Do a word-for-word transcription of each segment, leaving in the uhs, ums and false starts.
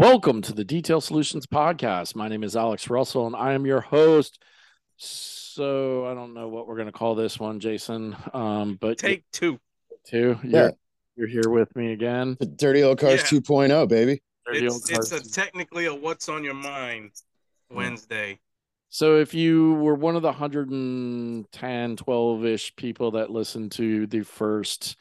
Welcome to the Detail Solutions Podcast. My name is Alex Russell, and I am your host. So I don't know what we're going to call this one, Jason. Um, but Take two. two. You're Yeah. you're here with me again. The Dirty Old Cars Yeah. two point oh, baby. Dirty It's Old it's Cars. a technically a what's on your mind Wednesday. So if you were one of the one hundred ten, twelve-ish people that listened to the first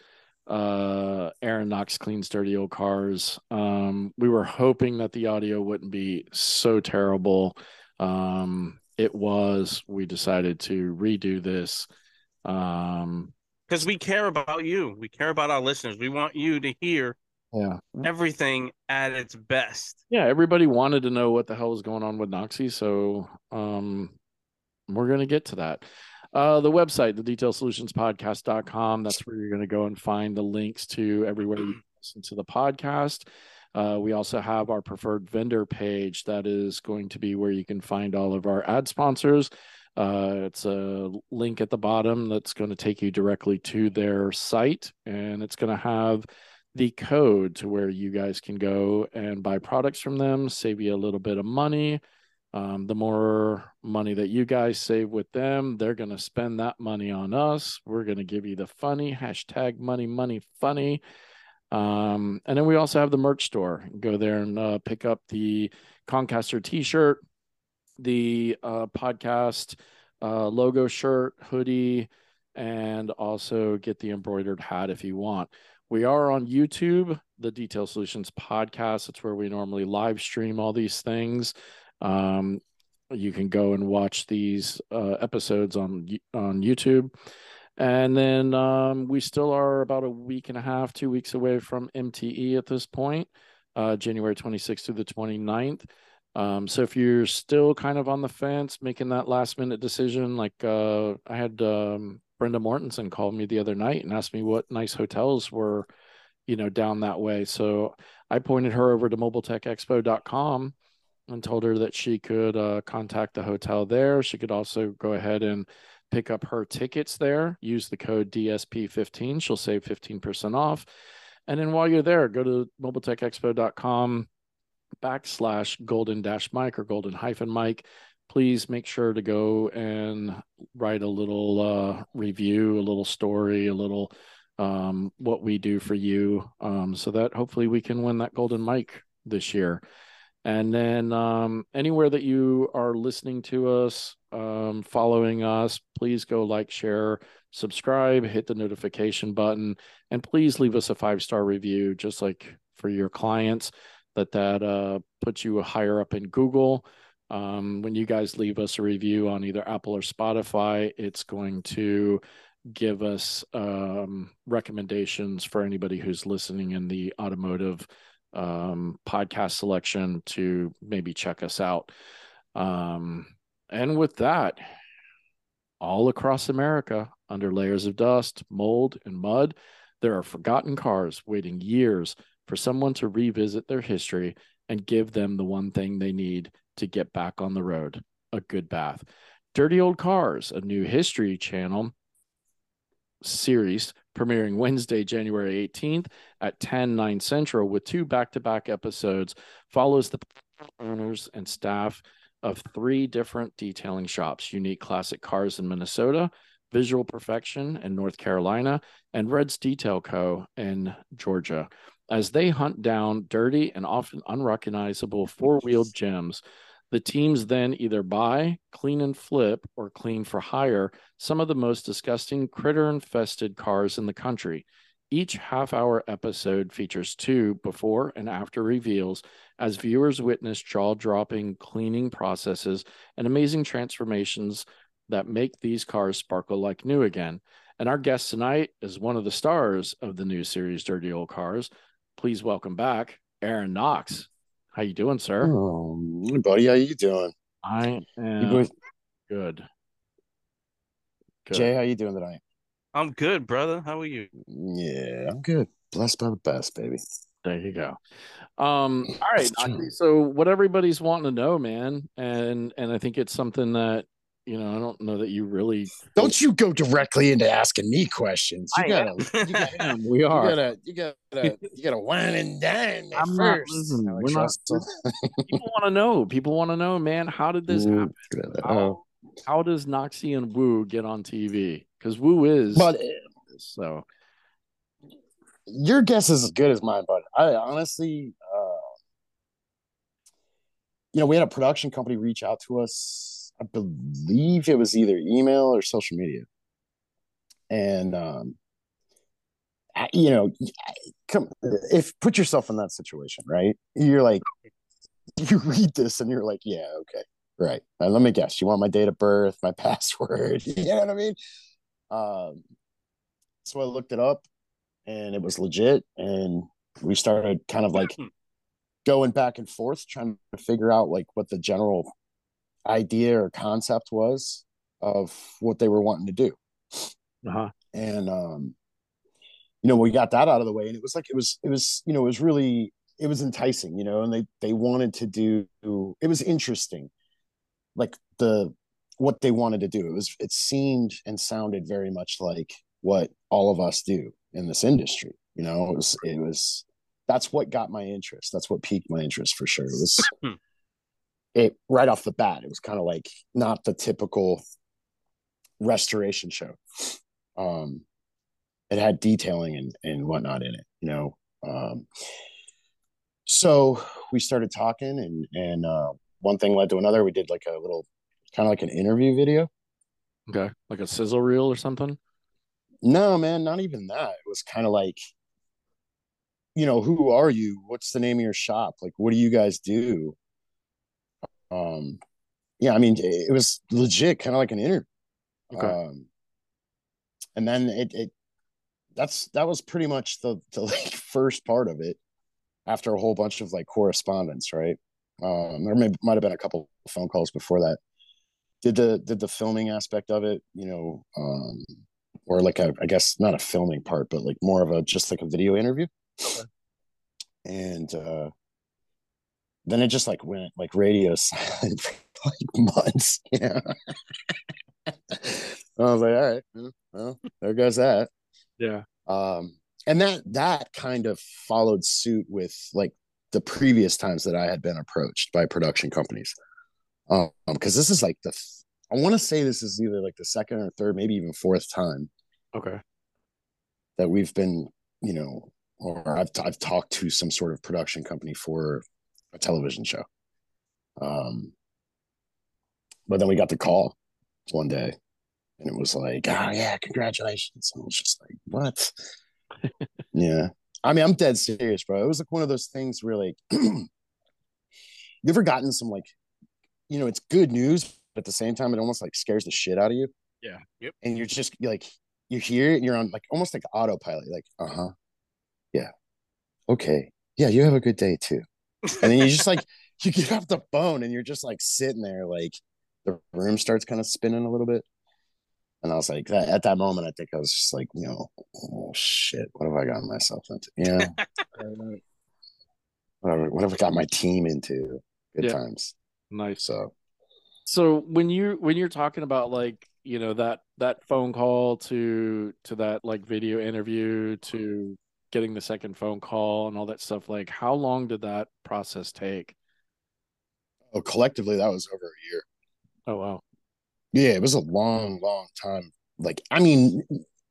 uh Aaron Knox Cleans Dirty Old Cars, um, we were hoping that the audio wouldn't be so terrible. Um, it was. We decided to redo this. Um, Because we care about you. We care about our listeners. We want you to hear yeah. everything at its best. Yeah, everybody wanted to know what the hell was going on with Noxie, so um, we're going to get to that. Uh, the website, the detail solutions podcast dot com, that's where you're going to go and find the links to everywhere you listen to the podcast. Uh, we also have our preferred vendor page. That is going to be where you can find all of our ad sponsors. Uh, it's a link at the bottom that's going to take you directly to their site, and it's going to have the code to where you guys can go and buy products from them, save you a little bit of money. Um, the more money that you guys save with them, they're going to spend that money on us. We're going to give you the funny hashtag money, money, funny. Um, and then we also have the merch store. Go there and uh, pick up the Concaster t-shirt, the uh, podcast uh, logo shirt, hoodie, and also get the embroidered hat if you want. We are on YouTube, the Detail Solutions Podcast. It's where we normally live stream all these things. Um, you can go and watch these uh, episodes on on YouTube. And then um, we still are about a week and a half, two weeks away from M T E at this point, uh, January twenty-sixth through the twenty-ninth. Um, so if you're still kind of on the fence, making that last minute decision, like uh, I had um, Brenda Mortensen called me the other night and asked me what nice hotels were, you know, down that way. So I pointed her over to mobile tech expo dot com and told her that she could uh, contact the hotel there. She could also go ahead and pick up her tickets there, use the code D S P fifteen. She'll save fifteen percent off. And then while you're there, go to mobile tech expo dot com backslash golden dash Mike or golden hyphen Mike. Please make sure to go and write a little uh, review, a little story, a little um, what we do for you, um, so that hopefully we can win that golden Mike this year. And then um, anywhere that you are listening to us, um, following us, please go like, share, subscribe, hit the notification button, and please leave us a five-star review, just like for your clients, that that uh, puts you higher up in Google. Um, when you guys leave us a review on either Apple or Spotify, it's going to give us um, recommendations for anybody who's listening in the automotive um podcast selection to maybe check us out. Um and with that, all across America, under layers of dust, mold, and mud, there are forgotten cars waiting years for someone to revisit their history and give them the one thing they need to get back on the road: a good bath. Dirty Old Cars, a new History Channel series premiering Wednesday, January eighteenth at ten, nine Central, with two back-to-back episodes, follows the owners and staff of three different detailing shops: Unique Classic Cars in Minnesota, Visual Perfection in North Carolina, and Red's Detail Co. in Georgia, as they hunt down dirty and often unrecognizable four-wheeled gems. The teams then either buy, clean and flip, or clean for hire some of the most disgusting critter-infested cars in the country. Each half-hour episode features two before and after reveals as viewers witness jaw-dropping cleaning processes and amazing transformations that make these cars sparkle like new again. And our guest tonight is one of the stars of the new series, Dirty Old Cars. Please welcome back Aaron Knox. How you doing, sir? Oh, buddy, how you doing? I am You doing good. Good. Jay, how you doing tonight? I'm good, brother. How are you? Yeah, I'm good. Blessed by the best, baby. There you go. Um, all right. Knoxie, so what everybody's wanting to know, man, and and I think it's something that you know, I don't know that you really. Don't you go directly into asking me questions. You I gotta, am. you gotta, Damn, we you are. gotta, you gotta, you gotta wine and dine me I'm not. first, Listen, we're Alex not. Russell. People want to know. People want to know, man. How did this Mm, happen? uh, How how does Noxie and Woo get on T V? Because Woo is but so. your guess is as good as mine. But I honestly, uh, you know, we had a production company reach out to us. I believe it was either email or social media, and um, I- you know, come if put yourself in that situation, right? You're like, you read this and you're like, yeah, okay, right. Now, let me guess. You want my date of birth, my password? You know what I mean? Um, so I looked it up, and it was legit, and we started kind of like going back and forth, trying to figure out like what the general idea or concept was of what they were wanting to do. Uh-huh. And um, you know, we got that out of the way, and it was like it was it was you know it was really it was enticing, you know, and they they wanted to do it was interesting, like the what they wanted to do. It was it seemed and sounded very much like what all of us do in this industry. You know, it was it was that's what got my interest. That's what piqued my interest for sure. It was it right off the bat. It was kind of like not the typical restoration show. Um, it had detailing and, and whatnot in it, you know. Um, so we started talking, and and uh, one thing led to another. We did like a little kind of like an interview video. Okay, like a sizzle reel or something. No, man, not even that. It was kind of like, you know, who are you? What's the name of your shop? Like, what do you guys do? Um, yeah, I mean, it, it was legit, kind of like an interview. Okay. Um, and then it, it that's that was pretty much the the like first part of it. After a whole bunch of like correspondence, right? Um, there may might have been a couple of phone calls before that. Did the did the filming aspect of it, you know, um, or like a I guess not a filming part, but like more of a just like a video interview. Okay. And uh, then it just like went like radio silent for like months. You know, I was like, all right, well, there goes that. Yeah. Um, and that that kind of followed suit with like the previous times that I had been approached by production companies. Um, because this is like the I want to say this is either like the second or third, maybe even fourth time Okay. that we've been, you know, or I've I've talked to some sort of production company for a television show. Um, but then we got the call one day, and it was like, oh yeah, congratulations. And I was just like, what? Yeah. I mean, I'm dead serious, bro. It was like one of those things where like you ever gotten some like, you know, it's good news, but at the same time, it almost like scares the shit out of you. Yeah. Yep. And you're just you're like, you hear it and you're on like almost like autopilot, like, uh-huh. Yeah. Okay. Yeah, you have a good day too. And then you just like you get off the phone and you're just like sitting there, like the room starts kind of spinning a little bit. And I was like, that, at that moment, I think I was just like, you know, oh shit, what have I gotten myself into? Yeah. Whatever, what have I got my team into? Good Yeah. times. Nice. So So when you when you're talking about like, you know, that that phone call to to that like video interview to getting the second phone call and all that stuff, like how long did that process take? oh, collectively, that was over a year. Oh wow. Yeah, it was a long, long time. Like, I mean,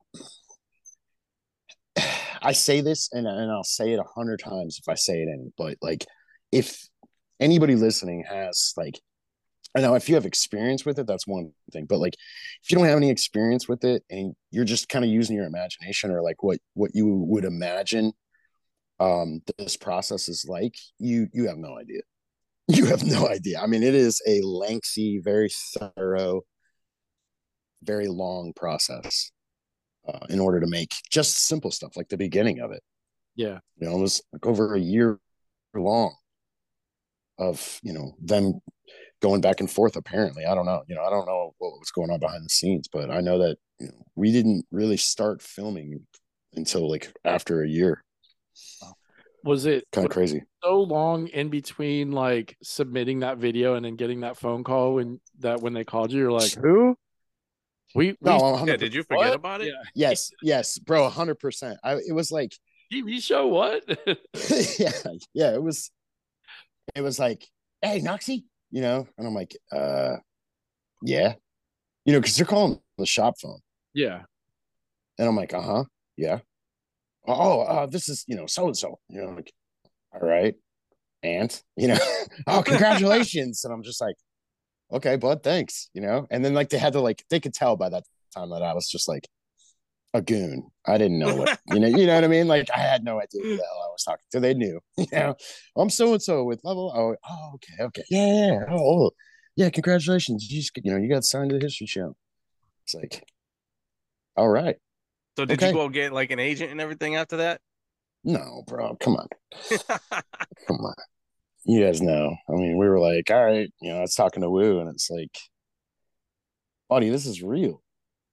I say this and, and I'll say it a hundred times if I say it any, but like if anybody listening has like I know if you have experience with it, that's one thing. But like if you don't have any experience with it and you're just kind of using your imagination or like what what you would imagine um this process is like, you you have no idea. You have no idea. I mean, it is a lengthy, very thorough, very long process uh, in order to make just simple stuff like the beginning of it. Yeah. You know, it was like over a year long of, you know, them going back and forth. Apparently, I don't know. You know, I don't know what was going on behind the scenes, but I know that, you know, we didn't really start filming until like after a year. Was it Kind of was crazy. so long in between like submitting that video and then getting that phone call when that when they called you, you're like, who? We we No, Yeah, one hundred percent. did you forget what? about it? Yeah. Yes, yes, bro, one hundred percent. I it was like T V show what? yeah, yeah, it was it was like, hey, Noxie, you know, and I'm like, uh, yeah, you know, because they're calling the shop phone, Yeah. and I'm like, uh huh, yeah, oh, uh, this is you know so and so, you know, like, all right, and you know, oh, congratulations, and I'm just like, okay, bud, thanks, you know, and then like they had to like they could tell by that time that I was just like a goon. I didn't know what you know, you know what I mean? Like I had no idea who the hell I was talking to. They knew, you know. I'm so and so with level. Oh, oh, okay, okay, yeah, yeah, yeah. Oh, oh, yeah. Congratulations, you just you know you got signed to the History Channel. It's like, all right, So did you okay. go get like an agent and everything after that? No, bro, come on, come on. You guys know. I mean, we were like, all right, you know, I was talking to Woo, and it's like, buddy, this is real.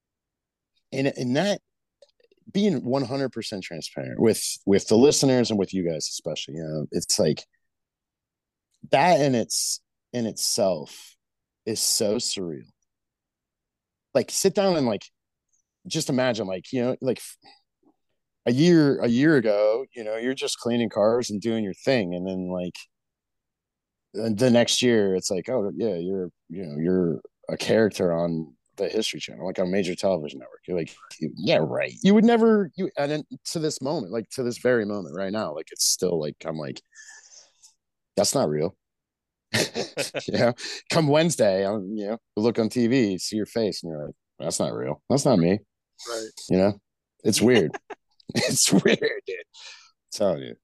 And and that being one hundred percent transparent with with the listeners and with you guys especially, you know, it's like that in its in itself is so surreal. Like sit down and like just imagine like, you know, like a year a year ago, you know, you're just cleaning cars and doing your thing, and then like the next year it's like, oh yeah, you're you know, you're a character on the History Channel, like on a major television network. You're like, yeah, right. You would never you and then to this moment, like to this very moment right now, like it's still like I'm like, that's not real. You know, come Wednesday, I'm, you know, look on T V, see your face, and you're like, that's not real. That's not me. Right. You know, it's weird. It's weird, dude. I'm telling you.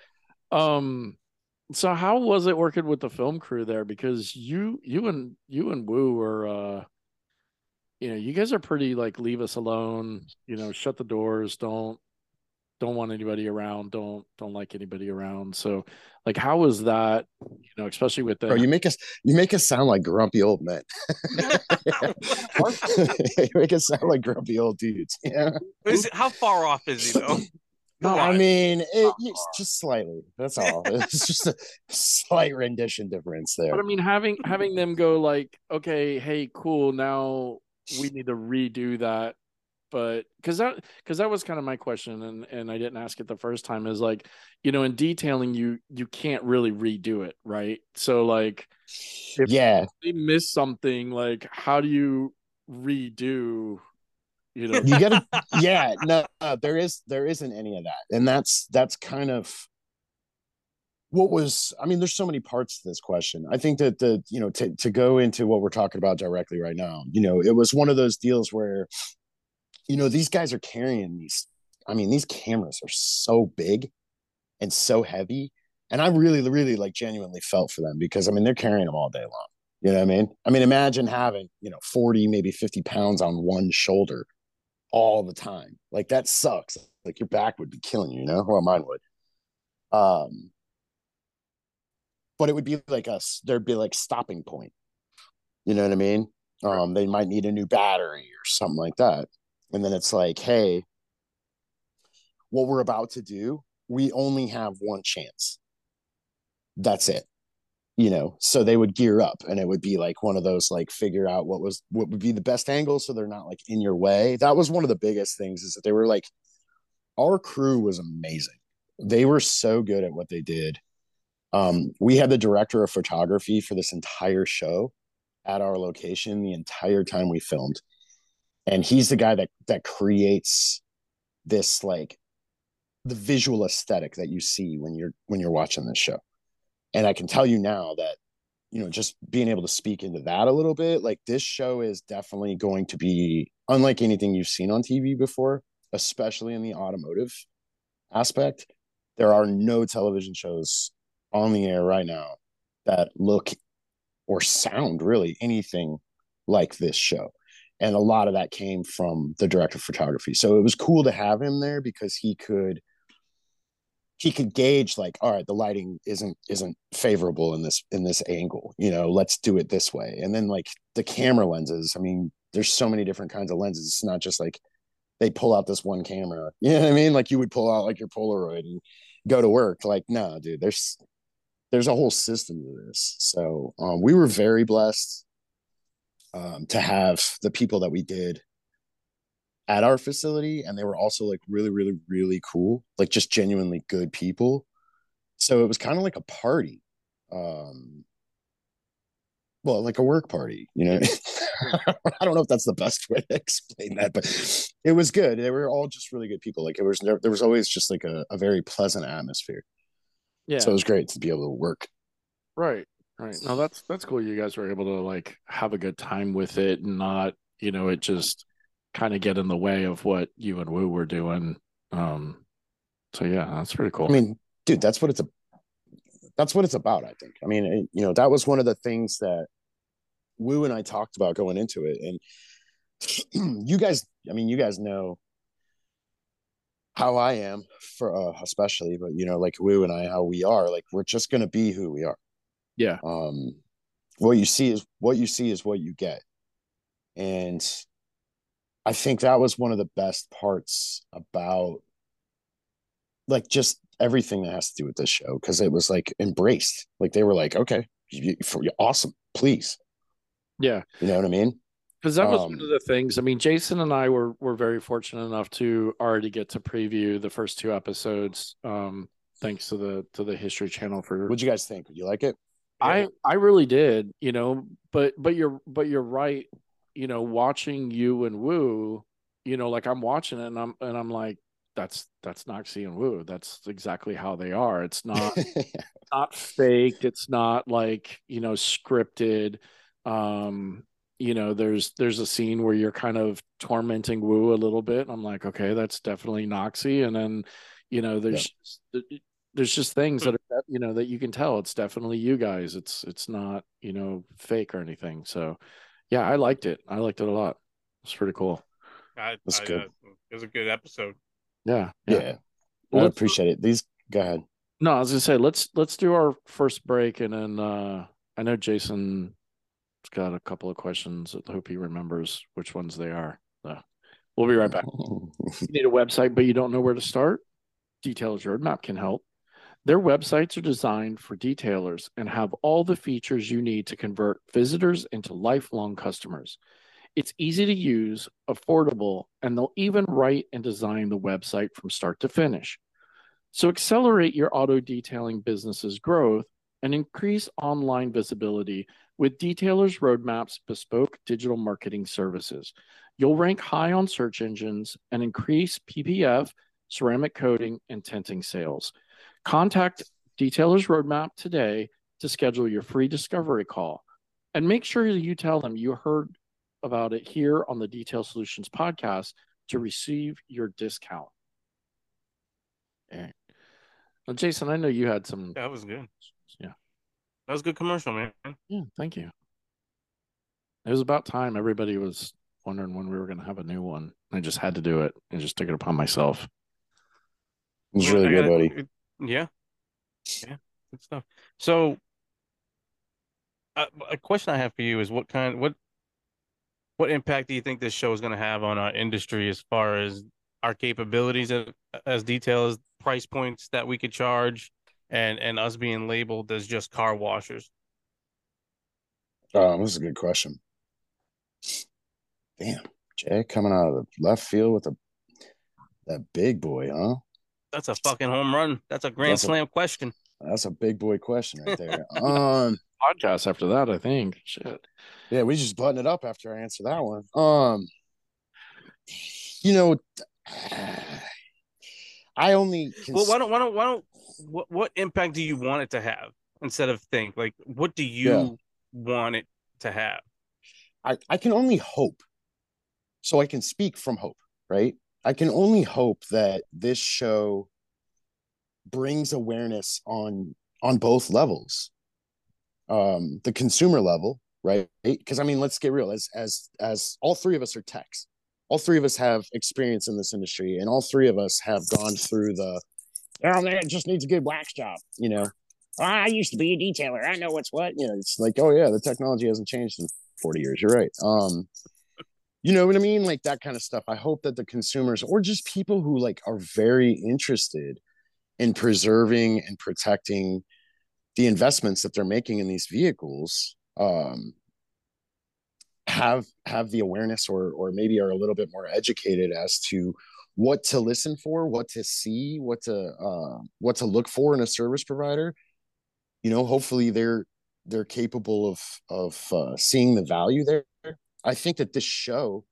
Um so how was it working with the film crew there? Because you you and you and Woo were uh you know, you guys are pretty like leave us alone, you know, shut the doors, don't don't want anybody around, don't don't like anybody around. So like how was that, you know, especially with Bro, the you make us you make us sound like grumpy old men. You make us sound like grumpy old dudes. Yeah. Is it, how far off is he though? Come I on. mean, it, it's just slightly. That's all. It's just a slight rendition difference there. But I mean, having having them go like, okay, hey, cool, now we need to redo that. But because that because that was kind of my question, and and I didn't ask it the first time. Is like, you know, in detailing, you you can't really redo it, right? So like, if Yeah. they miss something, like, how do you redo? You know, You gotta yeah, no, no, there is there isn't any of that. And that's that's kind of what was I mean, there's so many parts to this question. I think that the you know to to go into what we're talking about directly right now, you know, it was one of those deals where, you know, these guys are carrying these, I mean, these cameras are so big and so heavy. And I really, really like genuinely felt for them because I mean they're carrying them all day long. You know what I mean? I mean, imagine having, you know, forty, maybe fifty pounds on one shoulder all the time. Like that sucks. Like your back would be killing you, you know? Well, mine would. Um, but it would be like us, there'd be like stopping point. You know what I mean? Um, they might need a new battery or something like that. And then it's like, hey, what we're about to do, we only have one chance. That's it. You know, so they would gear up and it would be like one of those like figure out what was what would be the best angle so they're not like in your way. That was one of the biggest things is that they were like our crew was amazing. They were so good at what they did. Um, we had the director of photography for this entire show at our location the entire time we filmed. And he's the guy that that creates this like the visual aesthetic that you see when you're when you're watching this show. And I can tell you now that, you know, just being able to speak into that a little bit, like this show is definitely going to be unlike anything you've seen on T V before, especially in the automotive aspect. There are no television shows on the air right now that look or sound really anything like this show. And a lot of that came from the director of photography. So it was cool to have him there because he could he could gauge like, all right, the lighting isn't isn't favorable in this in this angle, you know, let's do it this way. And then like the camera lenses, I mean, there's so many different kinds of lenses. It's not just like they pull out this one camera, you know what I mean, like you would pull out like your Polaroid and go to work. Like, no, dude, there's there's a whole system to this. So um, we were very blessed um, to have the people that we did at our facility, and they were also like really, really, really cool, like just genuinely good people. So it was kind of like a party. Um, well, like a work party, you know. I don't know if that's the best way to explain that, but it was good. They were all just really good people. Like it was there, there was always just like a, a very pleasant atmosphere. Yeah. So it was great to be able to work. Right. Right. No, that's that's cool. You guys were able to like have a good time with it and not, you know, it just kind of get in the way of what you and Woo were doing. Um, so yeah, that's pretty cool. I mean, dude, that's what it's a that's what it's about, I think. I mean, it, you know, that was one of the things that Woo and I talked about going into it. And you guys, I mean, you guys know how I am for uh, especially, but you know, like Woo and I, how we are, like we're just gonna be who we are. Yeah. Um, what you see is what you see is what you get. And I think that was one of the best parts about like just everything that has to do with this show, because it was like embraced. Like they were like, okay, you, for, you're awesome, please. Yeah. You know what I mean? Because that was Um, one of the things. I mean, Jason and I were were very fortunate enough to already get to preview the first two episodes. Um, thanks to the to the History Channel for. What'd you guys think? Did you like it? I I really did, you know, but but you're but you're right. You know, watching you and Woo, you know, like I'm watching it and I'm and I'm like, that's that's Noxie and Woo. That's exactly how they are. It's not not faked. It's not like, you know, scripted. Um, you know, there's there's a scene where you're kind of tormenting Woo a little bit. I'm like, okay, that's definitely Noxie. And then, you know, there's yeah. there's just things that are, you know, that you can tell it's definitely you guys. It's it's not, you know, fake or anything. So yeah, I liked it. I liked it a lot. It's pretty cool. I, That's I, good. Uh, it was a good episode. Yeah, yeah. yeah. Well, I appreciate it. These go ahead. No, I was gonna say let's let's do our first break, and then uh I know Jason's got a couple of questions. I hope he remembers which ones they are. So we'll be right back. You need a website, but you don't know where to start? Detailers Roadmap can help. Their websites are designed for detailers and have all the features you need to convert visitors into lifelong customers. It's easy to use, affordable, and they'll even write and design the website from start to finish. So accelerate your auto detailing business's growth and increase online visibility with Detailers Roadmap's bespoke digital marketing services. You'll rank high on search engines and increase P P F, ceramic coating, and tinting sales. Contact Detailers Roadmap today to schedule your free discovery call. And make sure you tell them you heard about it here on the Detail Solutions podcast to receive your discount. Okay. Well, Jason, I know you had some. That was good. Yeah. That was a good commercial, man. Yeah, thank you. It was about time. Everybody was wondering when we were going to have a new one. I just had to do it. I just took it upon myself. It was really good, buddy. It, yeah. Yeah. Good stuff. So, uh, a question I have for you is what kind, what, what impact do you think this show is going to have on our industry as far as our capabilities as, as detailers, price points that we could charge, and and us being labeled as just car washers? Um, this is a good question. Damn, Jay coming out of the left field with a that big boy, huh? That's a fucking home run. That's a grand That's a- slam question. That's a big boy question right there. um, Podcast after that, I think. Shit. yeah, we just button it up after I answer that one. Um, you know, I only can Well, why don't why don't why don't what what impact do you want it to have instead of think like what do you Yeah. want it to have? I, I can only hope. So I can speak from hope, right? I can only hope that this show brings awareness on on both levels. Um, the consumer level, right? Because I mean, let's get real. As as as all three of us are techs, all three of us have experience in this industry, and all three of us have gone through the, oh man, it just needs a good wax job, you know. Oh, I used to be a detailer. I know what's what. You know, it's like, oh yeah, the technology hasn't changed in forty years. You're right. Um, you know what I mean? Like that kind of stuff. I hope that the consumers or just people who like are very interested in preserving and protecting the investments that they're making in these vehicles, um, have have the awareness, or or maybe are a little bit more educated as to what to listen for, what to see, what to uh, what to look for in a service provider. You know, hopefully they're they're capable of of uh, seeing the value there. I think that this show,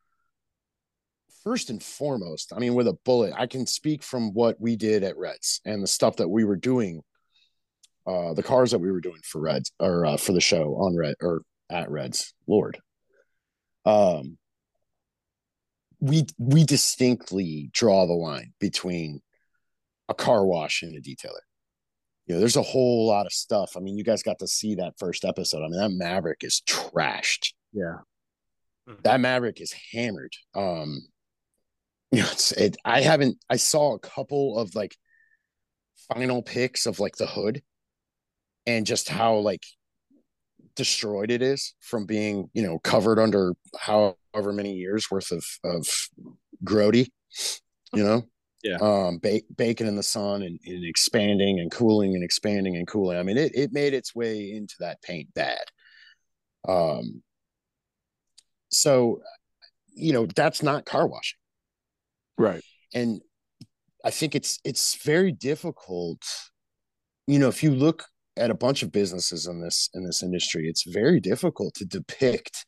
first and foremost, I mean, with a bullet, I can speak from what we did at Reds and the stuff that we were doing, uh, the cars that we were doing for Reds, or uh, for the show on Red, or at Reds. Lord, um, we we distinctly draw the line between a car wash and a detailer. You know, there's a whole lot of stuff. I mean, you guys got to see that first episode. I mean, that Maverick is trashed. Yeah. That Maverick is hammered. Um, you know, it's it. I haven't. I saw a couple of like final pics of like the hood, and just how like destroyed it is from being, you know, covered under however many years worth of of grody. You know, yeah, um, ba- baking in the sun, and, and expanding and cooling and expanding and cooling. I mean, it it made its way into that paint bad. Um, so, you know, that's not car washing. right. And I think it's it's very difficult. You know, if you look at a bunch of businesses in this in this industry, it's very difficult to depict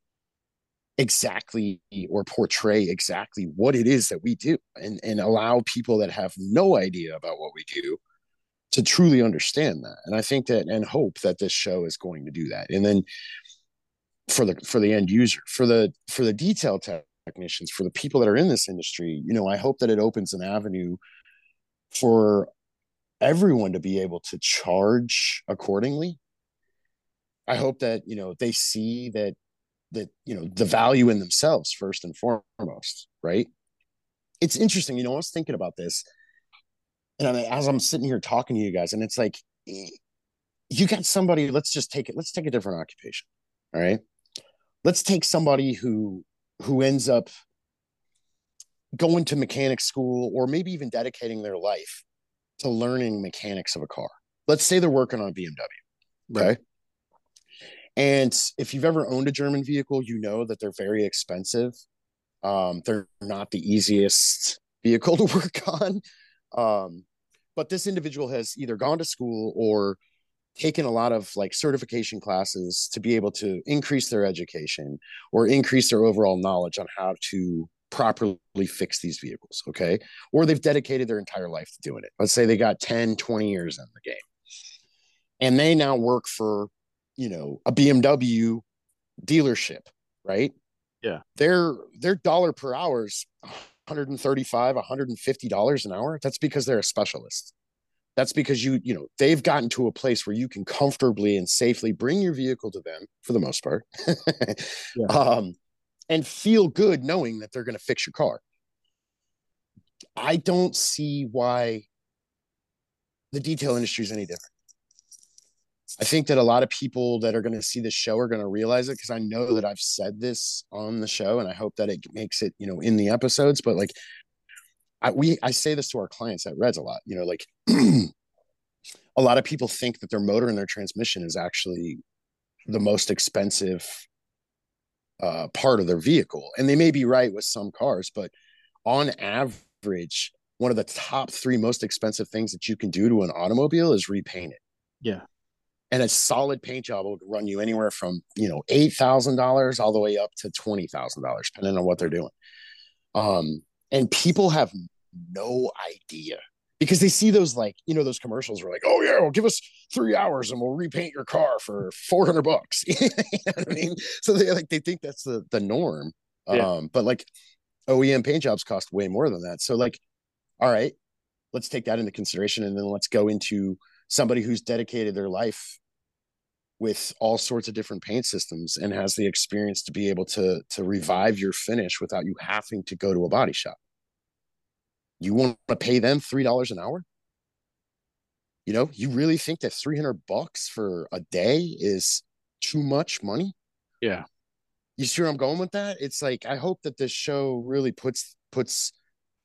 exactly or portray exactly what it is that we do, and and allow people that have no idea about what we do to truly understand that. And I think that, and hope that this show is going to do that. And then for the for the end user, for the for the detail technicians, for the people that are in this industry, you know, I hope that it opens an avenue for everyone to be able to charge accordingly. I hope that, you know, they see that that you know the value in themselves first and foremost, right? It's interesting, you know, I was thinking about this, and I mean, as I'm sitting here talking to you guys, and it's like, you got somebody, let's just take it let's take a different occupation. All right, let's take somebody who who ends up going to mechanic school, or maybe even dedicating their life to learning mechanics of a car. Let's say they're working on a B M W. Okay. Right. And if you've ever owned a German vehicle, you know that they're very expensive. Um, they're not the easiest vehicle to work on. Um, but this individual has either gone to school or taken a lot of like certification classes to be able to increase their education or increase their overall knowledge on how to properly fix these vehicles. Okay. Or they've dedicated their entire life to doing it. Let's say they got ten, twenty years in the game, and they now work for, you know, a B M W dealership, right? Yeah. Their their dollar per hour is one hundred thirty-five, one hundred fifty dollars an hour. That's because they're a specialist. That's because you, you know, they've gotten to a place where you can comfortably and safely bring your vehicle to them, for the most part, yeah. um, and feel good knowing that they're going to fix your car. I don't see why the detail industry is any different. I think that a lot of people that are going to see this show are going to realize it, because I know that I've said this on the show, and I hope that it makes it, you know, in the episodes. But like, I, we, I say this to our clients at Reds a lot, you know, like a lot of people think that their motor and their transmission is actually the most expensive uh, part of their vehicle. And they may be right with some cars, but on average, one of the top three most expensive things that you can do to an automobile is repaint it. Yeah. And a solid paint job will run you anywhere from, you know, eight thousand dollars all the way up to twenty thousand dollars, depending on what they're doing. Um, and people have no idea, because they see those, like, you know, those commercials where like, oh yeah, well, give us three hours and we'll repaint your car for four hundred bucks. You know what I mean? So they like, they think that's the, the norm. Yeah. Um, but like O E M paint jobs cost way more than that. So like, all right, let's take that into consideration. And then let's go into somebody who's dedicated their life with all sorts of different paint systems and has the experience to be able to, to revive your finish without you having to go to a body shop. You want to pay them three dollars an hour? You know, you really think that three hundred bucks for a day is too much money? Yeah. You see where I'm going with that? It's like, I hope that this show really puts, puts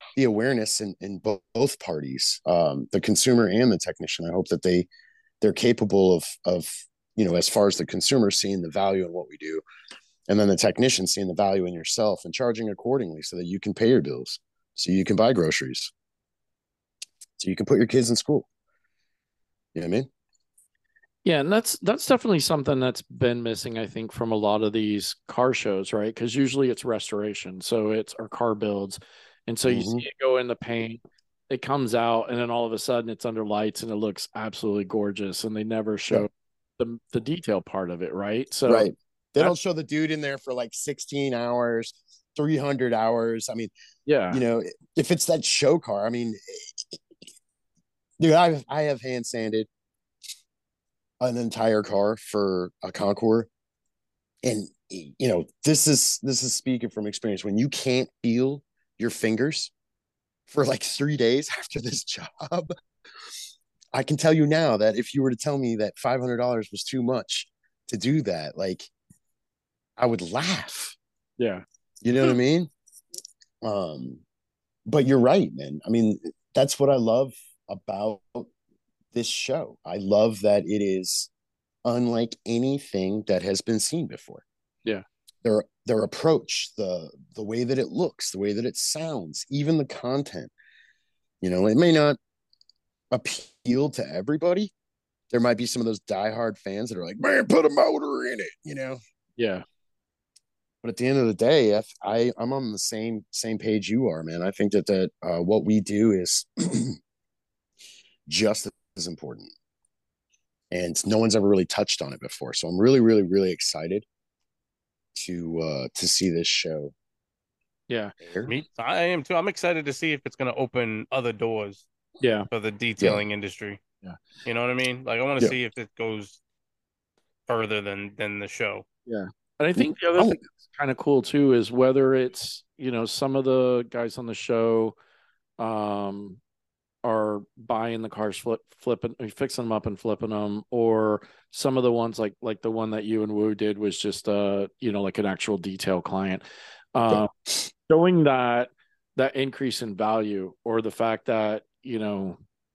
the awareness in, in both, both parties, um, the consumer and the technician. I hope that they they're capable of of you know, as far as the consumer seeing the value in what we do, and then the technician seeing the value in yourself and charging accordingly, so that you can pay your bills, so you can buy groceries, so you can put your kids in school. You know what I mean? Yeah, and that's that's definitely something that's been missing, I think, from a lot of these car shows, right? Because usually it's restoration, so it's our car builds, and so you Mm-hmm. see it go in the paint, it comes out, and then all of a sudden it's under lights and it looks absolutely gorgeous, and they never show Yeah. the the detail part of it, right? So Right. They don't show the dude in there for like sixteen hours, three hundred hours. I mean, yeah, you know, if it's that show car, I mean, dude, I I have hand sanded an entire car for a Concours, and you know, this is this is speaking from experience. When you can't feel your fingers for like three days after this job, I can tell you now that if you were to tell me that five hundred dollars was too much to do that, like, I would laugh. yeah, You know what I mean? Um, but you're right, man. I mean, that's what I love about this show. I love that it is unlike anything that has been seen before. yeah, Their their approach, the the way that it looks, the way that it sounds, even the content. You know, it may not appeal to everybody. There might be some of those diehard fans that are like, "Man, put a motor in it," you know. yeah. But at the end of the day, I, I I'm on the same same page you are, man. I think that that uh, what we do is just as important, and no one's ever really touched on it before. So I'm really, really, really excited to uh to see this show Yeah. air. Me, I am too. I'm excited to see if it's going to open other doors Yeah. for the detailing industry. Yeah. You know what I mean? Like, I want to Yeah. see if it goes further than than the show. Yeah. And I think the other Oh. thing that's kind of cool too is whether it's, you know, some of the guys on the show um are buying the cars, flip, flipping, fixing them up and flipping them, or some of the ones like like the one that you and Woo did was just uh you know, like an actual detail client. Um, showing that that increase in value, or the fact that, you know,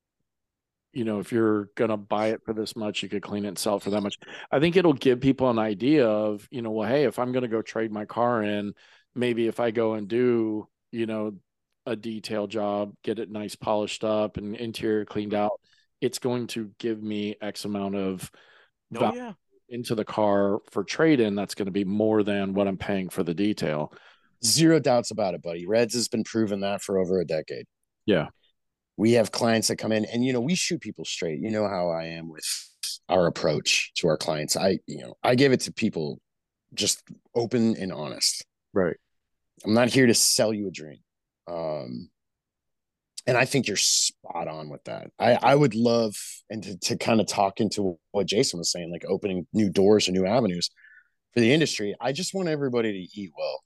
you know, if you're gonna buy it for this much, you could clean it and sell it for that much. I think it'll give people an idea of, you know, well, hey, if I'm gonna go trade my car in, maybe if I go and do, you know, a detail job, get it nice polished up and interior cleaned out, it's going to give me X amount of Oh value yeah, into the car for trade in. That's going to be more than what I'm paying for the detail. Zero doubts about it, buddy. Reds has been proving that for over a decade. Yeah. We have clients that come in, and you know, we shoot people straight. You know how I am with our approach to our clients. I, you know, I give it to people just open and honest. Right. I'm not here to sell you a dream. Um, and I think you're spot on with that. I, I would love, and to, to kind of talk into what Jason was saying, like opening new doors and new avenues for the industry. I just want everybody to eat well.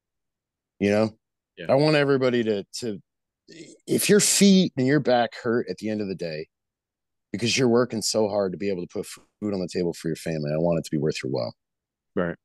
You know, Yeah. I want everybody to, to, if your feet and your back hurt at the end of the day because you're working so hard to be able to put food on the table for your family, I want it to be worth your while. Right.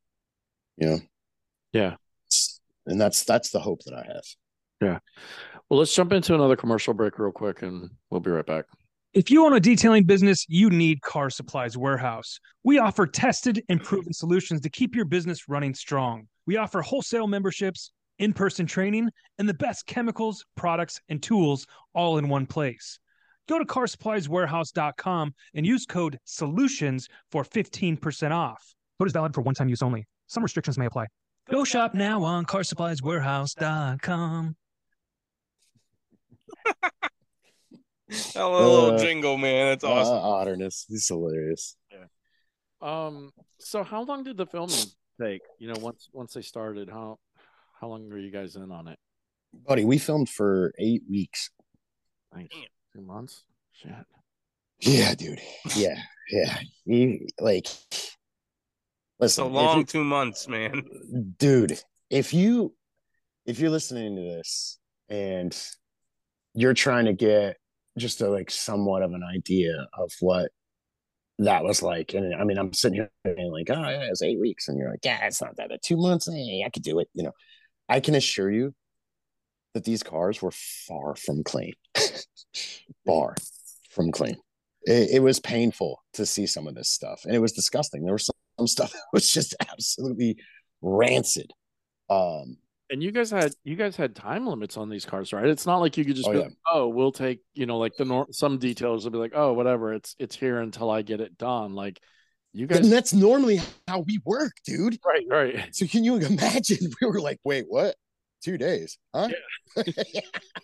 You know? Yeah. And that's, that's the hope that I have. Yeah. Well, let's jump into another commercial break real quick and we'll be right back. If you own a detailing business, you need Car Supplies Warehouse. We offer tested and proven solutions to keep your business running strong. We offer wholesale memberships, in-person training, and the best chemicals, products, and tools all in one place. Go to car supplies warehouse dot com and use code SOLUTIONS for fifteen percent off. Code is valid for one-time use only. Some restrictions may apply. Go shop now on car supplies warehouse dot com. a little Uh, jingle, man. That's awesome. Uh, otterness. He's hilarious. Um, so how long did the filming take? You know, once once they started, how how long were you guys in on it? Buddy, we filmed for eight weeks. Nice. Two months? Shit. Yeah, dude. Yeah, yeah. You, like, listen, It's a long if two months, man. you, dude. If you if you're listening to this and you're trying to get just a like somewhat of an idea of what that was like, and I mean, I'm sitting here being like, oh yeah, it's eight weeks, and you're like, yeah, it's not that bad. Two months, hey, I could do it. You know, I can assure you, that these cars were far from clean. Far from clean. It, it was painful to see some of this stuff, and it was disgusting. There was some, some stuff that was just absolutely rancid. Um, And you guys had you guys had time limits on these cars, right? It's not like you could just Oh, be yeah. like, oh, we'll take, you know, like the nor- some details will be like, oh, whatever, it's it's here until I get it done. Like you guys, and that's normally how we work, dude. right, right. So can you imagine? We were like, wait, what? Two days, huh? Yeah.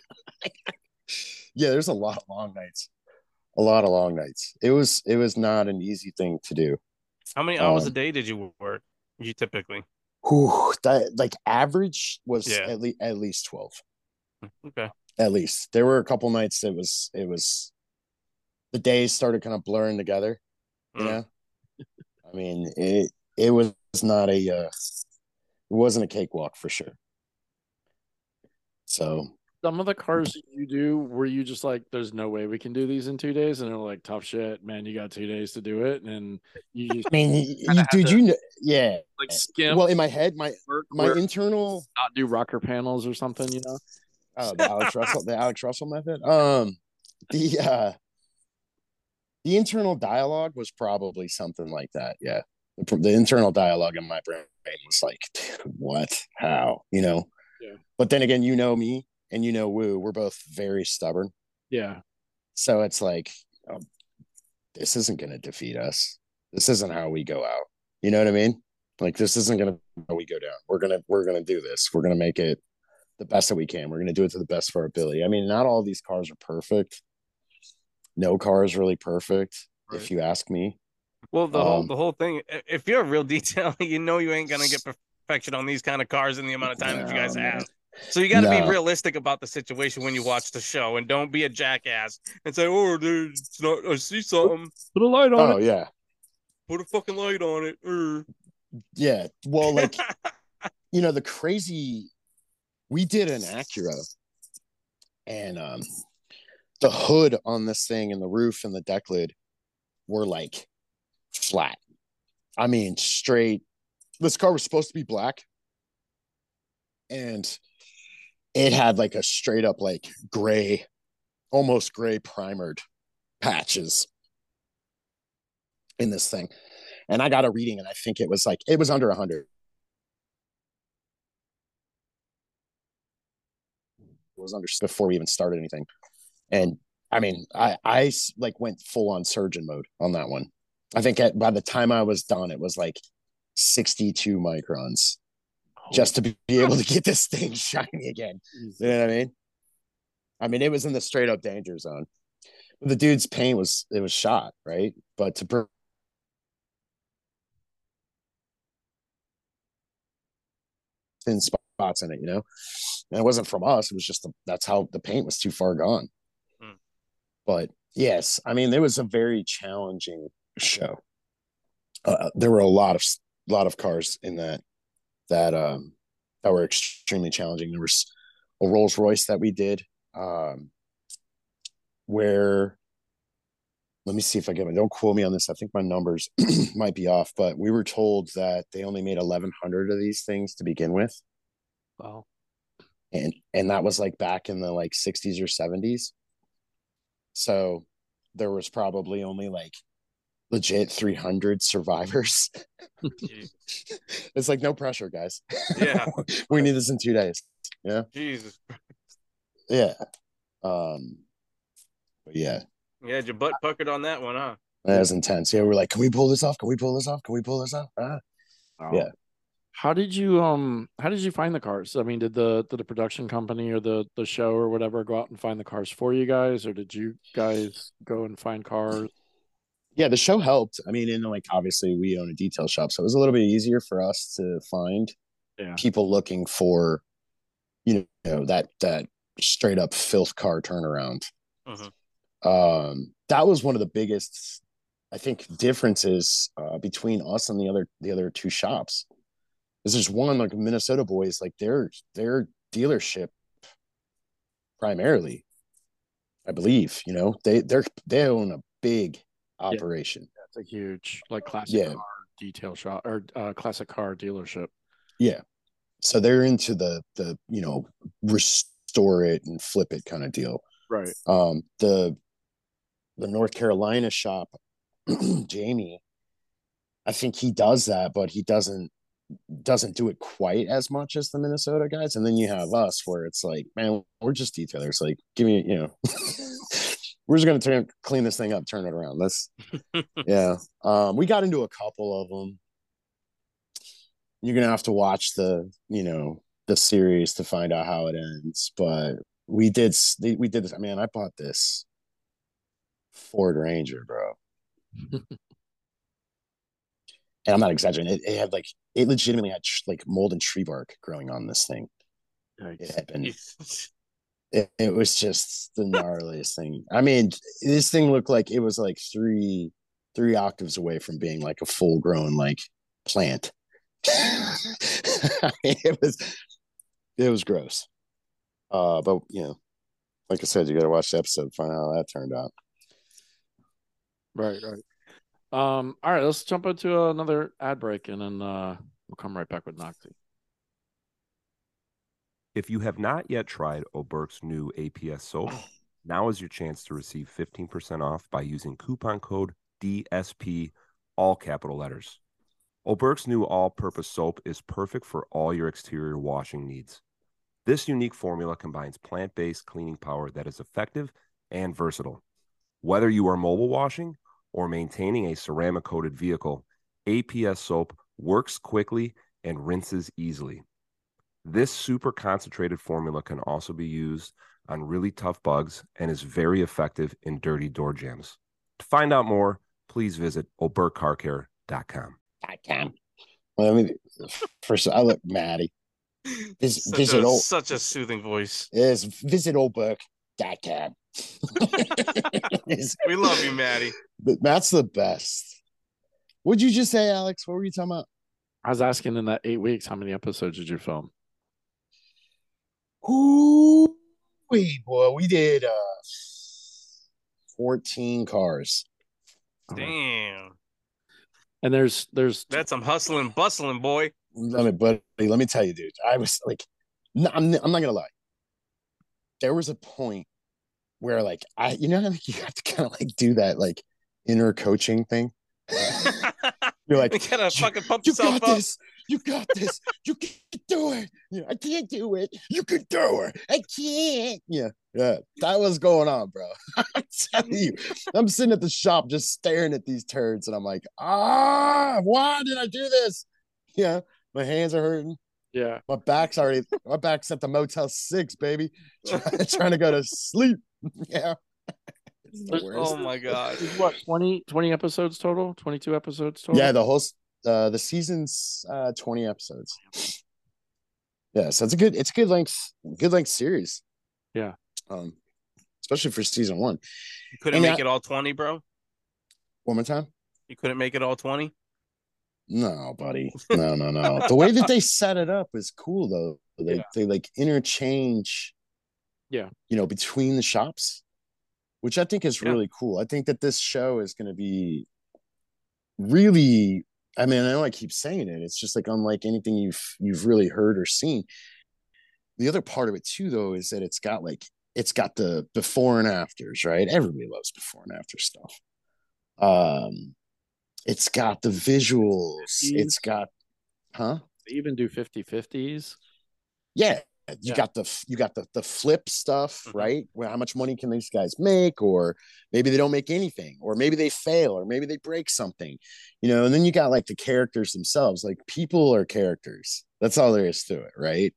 Yeah, there's a lot of long nights. A lot of long nights. It was it was not an easy thing to do. How many hours a Um, day did you work? You typically? Whew, that like average was Yeah. at least at least twelve. Okay. At least there were a couple nights that was it was the days started kind of blurring together. You Mm. know, I mean it it was not a uh, it wasn't a cakewalk for sure. So Some of the cars that you do, were you just like, there's no way we can do these in two days, and they're like, tough shit, man, you got two days to do it, and you just I mean, you, Kinda dude, had to- you know, yeah. like skimp Well, in my head, my work my where internal not do rocker panels or something, you know? oh the Alex Russell the Alex Russell method. Um, the uh, the internal dialogue was probably something like that. Yeah, the, the internal dialogue in my brain was like, dude, what, how, you know? Yeah. But then again, you know me and you know Woo. We're both very stubborn, Yeah, so it's like, um, this isn't going to defeat us. This isn't how we go out. You know what I mean? Like this isn't going to how we go down. We're gonna we're gonna do this. We're gonna make it the best that we can. We're gonna do it to the best of our ability. I mean, not all these cars are perfect. No car is really perfect, Right. if you ask me. Well, the whole Um, the whole thing. i- If you're a real detailer, you know you ain't gonna get perfection on these kind of cars in the amount of time that you guys no, man. have. So you got to No. be realistic about the situation when you watch the show, and don't be a jackass and say, "Oh, dude, it's not. I see something. put a light on Oh it. yeah, Put a fucking light on it." Er. yeah. Well, like you know, the crazy. We did an Acura, and um, the hood on this thing and the roof and the deck lid were like flat. I mean, straight. This car was supposed to be black, and it had like a straight up like gray, almost gray primered patches in this thing. And I got a reading, and I think it was like it was under a hundred. It was under before we even started anything. And I mean, I I like went full on surgeon mode on that one. I think at, by the time I was done, it was like sixty-two microns just to be able to get this thing shiny again. You know what I mean? I mean, it was in the straight up danger zone. The dude's paint was it was shot, right? But to per- thin spots in it, you know, and it wasn't from us. It was just the, that's how the paint was too far gone. Hmm. But yes, I mean, it was a very challenging show. Uh, there were a lot of lot of cars in that that um that were extremely challenging. There was a Rolls Royce that we did um where let me see if I get it. Don't quote me on this. I think my numbers might be off, but we were told that they only made eleven hundred of these things to begin with. Wow. And and that was like back in the like sixties or seventies. So there was probably only like legit three hundred survivors. It's like no pressure, guys. Yeah. We need this in two days. Yeah. Jesus. Yeah. Um but yeah, You had your butt puckered on that one, huh? that was intense. Yeah, we're like, can we pull this off? Can we pull this off? Can we pull this off? Ah. Wow. Yeah. How did you um how did you find the cars? I mean, did the did the production company or the the show or whatever go out and find the cars for you guys, or did you guys go and find cars? Yeah, the show helped. I mean, and like obviously we own a detail shop, so it was a little bit easier for us to find Yeah. people looking for, you know, that that straight up filth car turnaround. Mhm. Um, that was one of the biggest, I think, differences uh, between us and the other the other two shops. Is there's one like Minnesota Boys, like their their dealership primarily, I believe, you know, they they're they own a big operation. That's a huge like classic Yeah. car detail shop or uh, classic car dealership. Yeah. So they're into the the, you know, store it and flip it kind of deal. Right. Um, the the North Carolina shop, Jamie, I think he does that, but he doesn't doesn't do it quite as much as the Minnesota guys. And then you have us where it's like, man, we're just detailers. Like, give me, you know, we're just gonna turn clean this thing up, turn it around. That's yeah. Um, we got into a couple of them. You're gonna have to watch the, you know, the series to find out how it ends. But we did, we did this. I mean, I bought this Ford Ranger, bro. And I'm not exaggerating. It, it had like it legitimately had like mold and tree bark growing on this thing. Yikes. It had been. It, it was just the gnarliest thing. I mean, this thing looked like it was like three three octaves away from being like a full grown like plant. it was it was gross. Uh, but you know, like I said, you got to watch the episode to find out how that turned out. Right, right. Um, all right, let's jump into another ad break and then uh, we'll come right back with Noxie. If you have not yet tried Oberk's new A P S soap, now is your chance to receive fifteen percent off by using coupon code D S P, all capital letters. Oberk's new all-purpose soap is perfect for all your exterior washing needs. This unique formula combines plant-based cleaning power that is effective and versatile. Whether you are mobile washing or maintaining a ceramic-coated vehicle, A P S soap works quickly and rinses easily. This super concentrated formula can also be used on really tough bugs and is very effective in dirty door jams. To find out more, please visit oberk car care dot com. Well, I mean, first I look Maddie. Vis- such, visit a, old, such a soothing voice. is visit oberk dot com. We love you, Maddie. But Matt's the best. What'd you just say, Alex? What were you talking about? I was asking in that eight weeks, how many episodes did you film? Ooh, wait, boy, we did uh fourteen cars. Damn. And there's there's That's some hustling, bustling, boy. Let me, buddy, let me tell you, dude. I was like, no, I'm, I'm not gonna lie. There was a point where, like, I, you know, like you have to kind of like do that, like, inner coaching thing. You're like, you gotta fucking pump you yourself got up. this. You got this. You can do it. You know, I can't do it. You can do it. I can't. Yeah, yeah. That was going on, bro. I'm telling you. I'm sitting at the shop just staring at these turds, and I'm like, ah, why did I do this? Yeah, my hands are hurting. yeah. My back's already. My back's at the Motel Six, baby, trying, trying to go to sleep. Yeah. Oh my god. What, twenty, twenty episodes total? twenty-two episodes total? Yeah, the whole uh the season's uh twenty episodes. Yeah, so it's a good it's a good length good length series. Yeah. Um especially for season one. You couldn't And make I- it all twenty, bro? One more time? You couldn't make it all twenty? No, buddy. No, no, no. The way that they set it up is cool though. They Yeah. they like interchange, Yeah. you know, between the shops, which I think is Yeah. really cool. I think that this show is gonna be really, I mean, I know I keep saying it. It's just like unlike anything you've you've really heard or seen. The other part of it too, though, is that it's got like it's got the before and afters, right? Everybody loves before and after stuff. Um, it's got the visuals. It's got, huh? They even do fifty-fifties. Yeah, you Yeah. got the you got the the flip stuff, Mhm. right? Well, how much money can these guys make? Or maybe they don't make anything, or maybe they fail, or maybe they break something, you know. And then you got like the characters themselves. Like people are characters. That's all there is to it, right?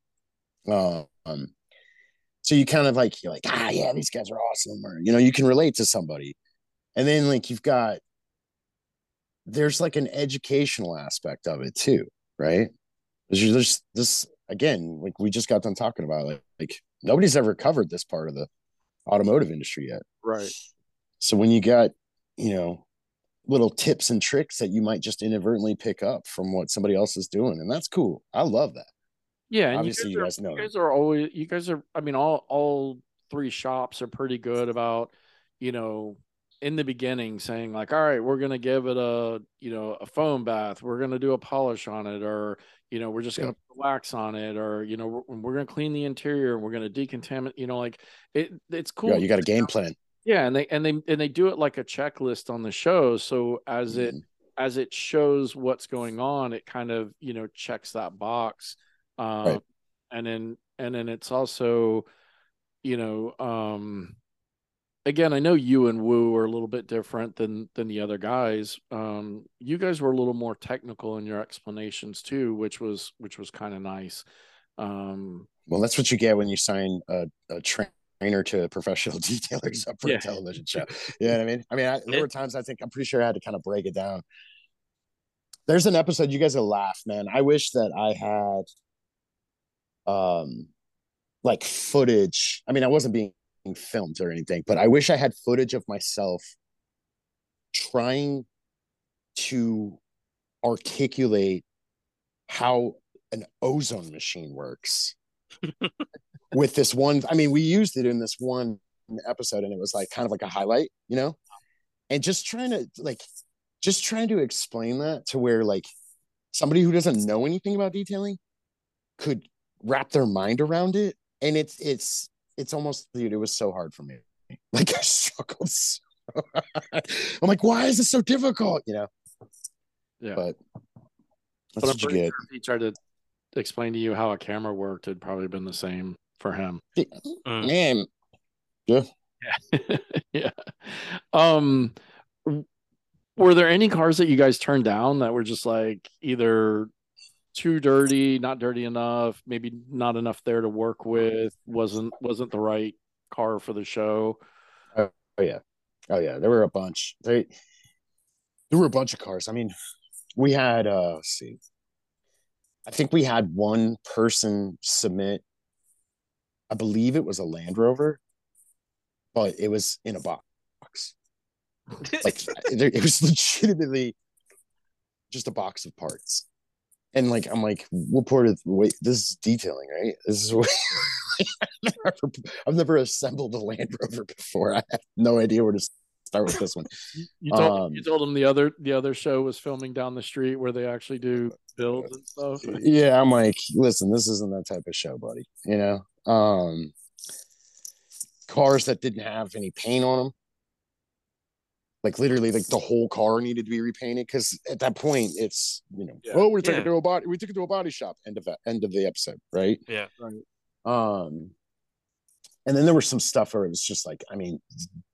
Um, so you kind of like you're like, ah, yeah, these guys are awesome, or you know, you can relate to somebody. And then like you've got there's like an educational aspect of it too, right? There's there's this again, like we just got done talking about, like, like nobody's ever covered this part of the automotive industry yet. Right. So when you got, you know, little tips and tricks that you might just inadvertently pick up from what somebody else is doing, and that's cool. I love that. Yeah. And Obviously, you you guys, guys are, know you guys are always, you guys are, I mean, all, all three shops are pretty good about, you know, in the beginning saying like, all right, we're going to give it a, you know, a foam bath. We're going to do a polish on it, or, you know, we're just Yeah. going to put wax on it, or, you know, we're, we're going to clean the interior and we're going to decontaminate, you know, like it, it's cool. Yeah, you got a game plan. Yeah. And they, and they, and they do it like a checklist on the show. So as Mhm. it, as it shows what's going on, it kind of, you know, checks that box. Um, Right. and then, and then it's also, you know, um, again, I know you and Woo are a little bit different than than the other guys. Um, you guys were a little more technical in your explanations too, which was which was kind of nice. Um, Well, that's what you get when you sign a, a trainer to a professional detailer up for Yeah. a television show. You know what I mean? I mean, I, there were times I think I'm pretty sure I had to kind of break it down. There's an episode you guys will laugh, man. I wish that I had um like footage. I mean, I wasn't being filmed or anything, but I wish I had footage of myself trying to articulate how an ozone machine works with this one. I mean, we used it in this one episode and it was like kind of like a highlight, you know, and just trying to like, just trying to explain that to where like somebody who doesn't know anything about detailing could wrap their mind around it. And it's, it's, it's almost, dude, it was so hard for me. Like I struggled so hard. I'm like, why is this so difficult? You know? yeah. But that's But I'm what you pretty get. sure if he tried to explain to you how a camera worked, it'd probably been the same for him. Mm. Man, yeah. Yeah. Yeah. Um, were there any cars that you guys turned down that were just like either too dirty, not dirty enough, maybe not enough there to work with, wasn't wasn't the right car for the show? Oh, oh yeah. Oh yeah. There were a bunch. They, there were a bunch of cars. I mean, we had uh let's see. I think we had one person submit, I believe it was a Land Rover, but it was in a box. Like it was legitimately just a box of parts. And like I'm like, what part of wait, this is detailing, right? This is what I've, never, I've never assembled a Land Rover before. I have no idea where to start with this one. You told Um, you told them the other the other show was filming down the street where they actually do builds and stuff. Yeah, I'm like, listen, this isn't that type of show, buddy. You know, um, cars that didn't have any paint on them, like literally, like the whole car needed to be repainted because at that point, it's you know, Yeah. oh, we took Yeah. it to a body, we took it to a body shop. End of that, end of the episode, right? Yeah. Right. Um, and then there was some stuff where it was just like, I mean,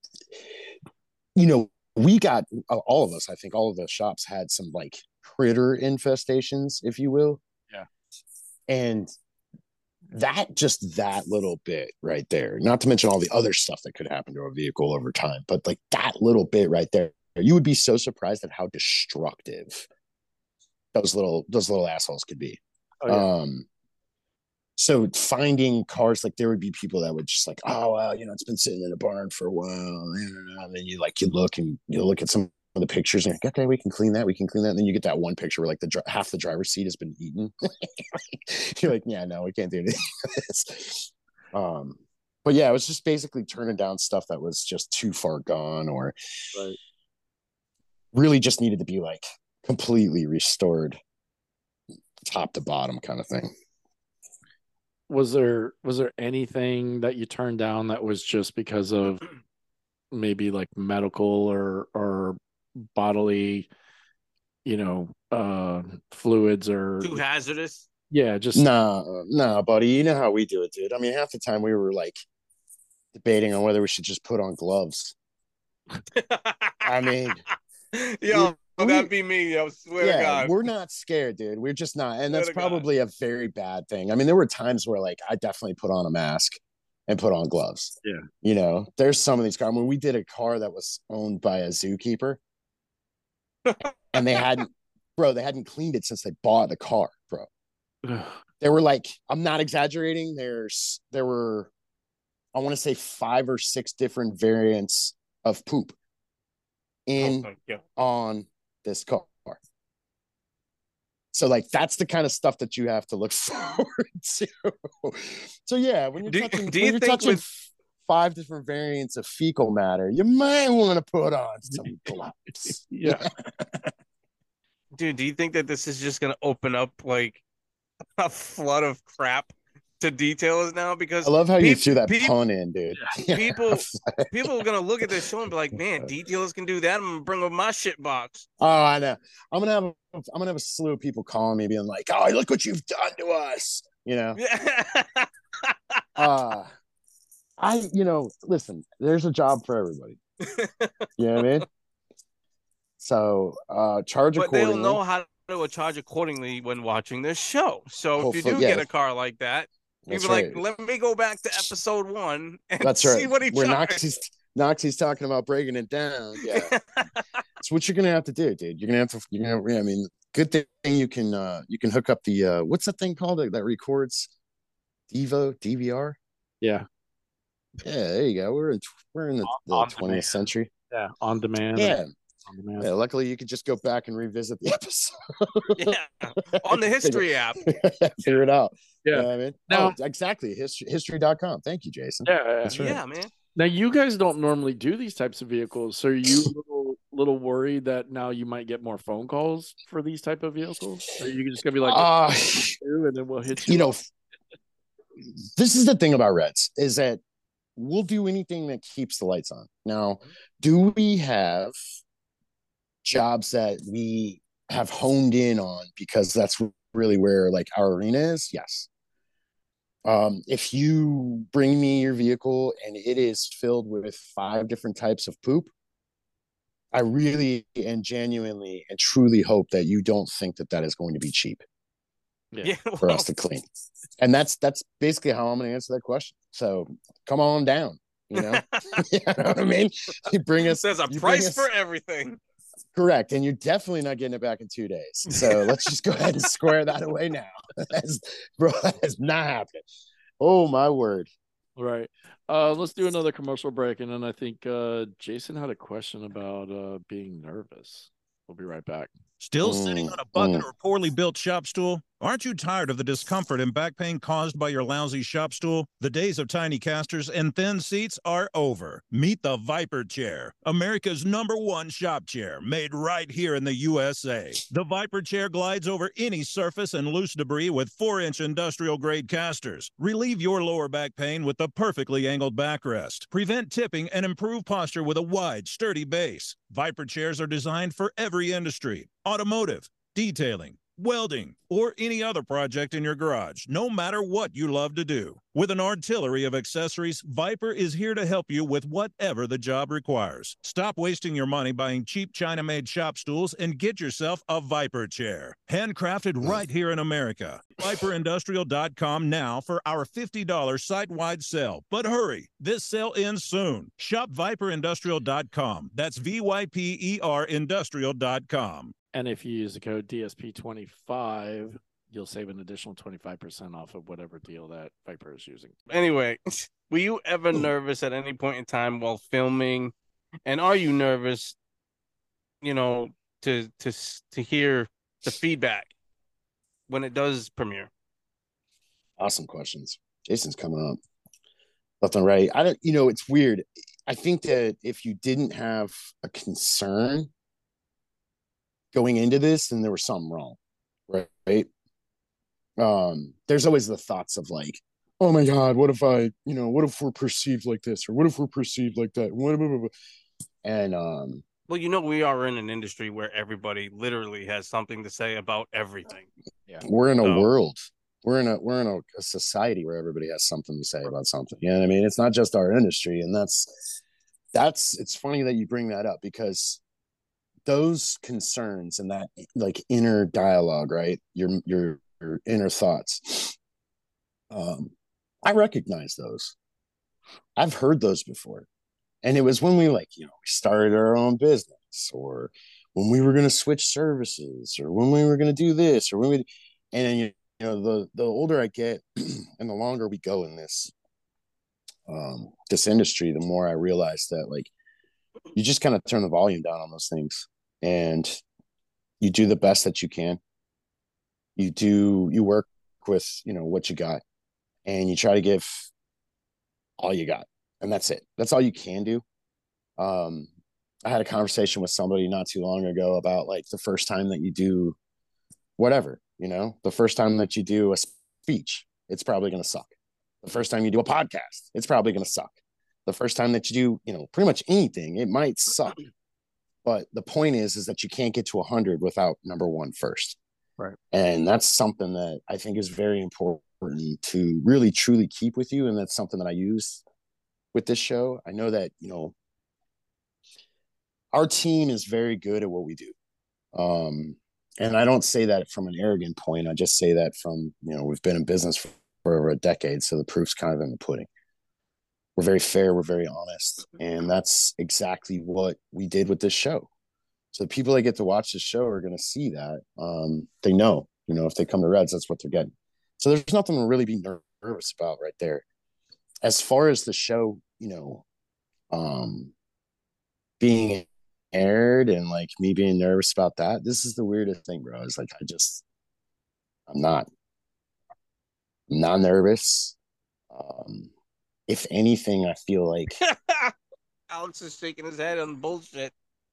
you know, we got all of us. I think all of the shops had some like critter infestations, if you will. Yeah. And that just that little bit right there, not to mention all the other stuff that could happen to a vehicle over time, but like that little bit right there, you would be so surprised at how destructive those little those little assholes could be. Oh, yeah. Um, so finding cars, like there would be people that would just like, oh well, you know, it's been sitting in a barn for a while, and then you like you look and you look at some of the pictures and you're like, okay, we can clean that, we can clean that, and then you get that one picture where like the half the driver's seat has been eaten. You're like, yeah, no, we can't do anything with this. Um, but yeah, it was just basically turning down stuff that was just too far gone or Right. really just needed to be like completely restored top to bottom kind of thing. Was there was there anything that you turned down that was just because of maybe like medical or or bodily, you know, uh fluids or Too hazardous. yeah, just Nah, nah, buddy. You know how we do it, dude. I mean, half the time we were like debating on whether we should just put on gloves. I mean, yo, we- that'd be me. I swear to yeah, God. we're not scared, dude. We're just not, and Swear that's to God. probably a very bad thing. I mean, there were times where like I definitely put on a mask and put on gloves. Yeah. You know, there's some of these cars. When we did a car that was owned by a zookeeper, and they hadn't, bro, they hadn't cleaned it since they bought the car, bro. There were like, I'm not exaggerating. There's there were, I want to say five or six different variants of poop in Oh, yeah. on this car. So like that's the kind of stuff that you have to look forward to. So yeah, when you're Do you- touching, do when you you're think touching with- five different variants of fecal matter, you might want to put on some gloves. Yeah. Dude, do you think that this is just gonna open up like a flood of crap to detailers now? Because I love how you peop- threw that peop- pun in, dude. people people are gonna look at this show and be like, man, detailers can do that. I'm gonna bring up my shit box. Oh, I know. I'm gonna have a, I'm gonna have a slew of people calling me, being like, "Oh, look what you've done to us," you know. uh I, you know, listen, there's a job for everybody. You know what I mean? So uh charge But they'll accordingly. know how to charge accordingly when watching this show. So Hopefully, if you do yeah. get a car like that, That's you'll be right. like, let me go back to episode one and That's see right. what he Where charged. Noxie's Noxie's talking about breaking it down. Yeah. It's what you're gonna have to do, dude. You're gonna have to you're gonna I mean, good thing you can uh you can hook up the uh what's that thing called that, that records Devo D V R? Yeah. Yeah, there you go. We're in we're in the, the On twentieth demand. century. Yeah. On demand. Yeah. On demand. Yeah, luckily you could just go back and revisit the episode. Yeah, on the history app. Figure it out. Yeah. You know what I mean? Now- oh, exactly. History history dot com. Thank you, Jason. Yeah. That's right. Yeah, man. Now you guys don't normally do these types of vehicles, so are you a little, little worried that now you might get more phone calls for these type of vehicles? Or are you just gonna be like, Uh, and then we'll hit you? you know, up? this is the thing about Reds is that we'll do anything that keeps the lights on. Now, do we have jobs that we have honed in on because that's really where like our arena is? Yes. Um, if you bring me your vehicle and it is filled with five different types of poop, I really and genuinely and truly hope that you don't think that that is going to be cheap Yeah. Yeah, for well, us to clean. And that's that's basically how I'm going to answer that question. So come on down, you know. You know what I mean? You bring us. there's a you bring price us- for everything. Correct, and you're definitely not getting it back in two days. So let's just go ahead and square that away now. That's, bro, that's not happening. Oh my word! Right. Uh, let's do another commercial break, and then I think uh, Jason had a question about uh, being nervous. We'll be right back. Still Mm, sitting on a bucket mm. or poorly built shop stool? Aren't you tired of the discomfort and back pain caused by your lousy shop stool? The days of tiny casters and thin seats are over. Meet the Viper Chair, America's number one shop chair, made right here in the U S A. The Viper Chair glides over any surface and loose debris with four inch industrial-grade casters. Relieve your lower back pain with the perfectly angled backrest. Prevent tipping and improve posture with a wide, sturdy base. Viper chairs are designed for every industry: automotive, detailing, welding, or any other project in your garage, no matter what you love to do. With an artillery of accessories, Viper is here to help you with whatever the job requires. Stop wasting your money buying cheap China-made shop stools and get yourself a Viper chair. Handcrafted right here in America. Viper Industrial dot com now for our fifty dollars site-wide sale. But hurry, this sale ends soon. Shop Viper Industrial dot com. That's V Y P E R Industrial dot com. And if you use the code D S P twenty-five, you'll save an additional twenty-five percent off of whatever deal that Viper is using. Anyway, were you ever nervous at any point in time while filming? And are you nervous, you know, to to to hear the feedback when it does premiere? Awesome questions. Jason's coming up left and right. I don't. You know, it's weird. I think that if you didn't have a concern going into this, then there was something wrong, right? Um, there's always the thoughts of like, oh my God, what if I, you know, what if we're perceived like this, or what if we're perceived like that? And um, Well, you know, we are in an industry where everybody literally has something to say about everything. Yeah. we're in a So- world, we're in a we're in a, a society where everybody has something to say about something. You know what I mean? It's not just our industry, and that's that's. It's funny that you bring that up because those concerns and that like inner dialogue, right? Your your your inner thoughts. Um, I recognize those. I've heard those before. And it was when we like, you know, we started our own business, or when we were going to switch services, or when we were going to do this, or when we, and then, you know, the, the older I get and the longer we go in this, um, this industry, the more I realize that like, you just kind of turn the volume down on those things and you do the best that you can. You do, you work with, you know, what you got, and you try to give all you got. and that's it. That's all you can do. Um, I had a conversation with somebody not too long ago about like the first time that you do whatever, you know, the first time that you do a speech, it's probably going to suck. The first time you do a podcast, it's probably going to suck. The first time that you do, you know, pretty much anything, it might suck. But the point is, is that you can't get to a hundred without number one first. Right. And that's something that I think is very important to really truly keep with you. And that's something that I use with this show. I know that, you know, our team is very good at what we do. Um, and I don't say that from an arrogant point. I just say that from, you know, we've been in business for, for over a decade. So the proof's kind of in the pudding. We're very fair. We're very honest. And that's exactly what we did with this show. So the people that get to watch this show are going to see that. Um, they know, you know, if they come to Reds, that's what they're getting. So there's nothing to really be nervous about right there. As far as the show, you know, um, being aired and like me being nervous about that, this is the weirdest thing, bro. It's like, I just, I'm not, I'm not nervous. Um, if anything, I feel like Alex is shaking his head on bullshit.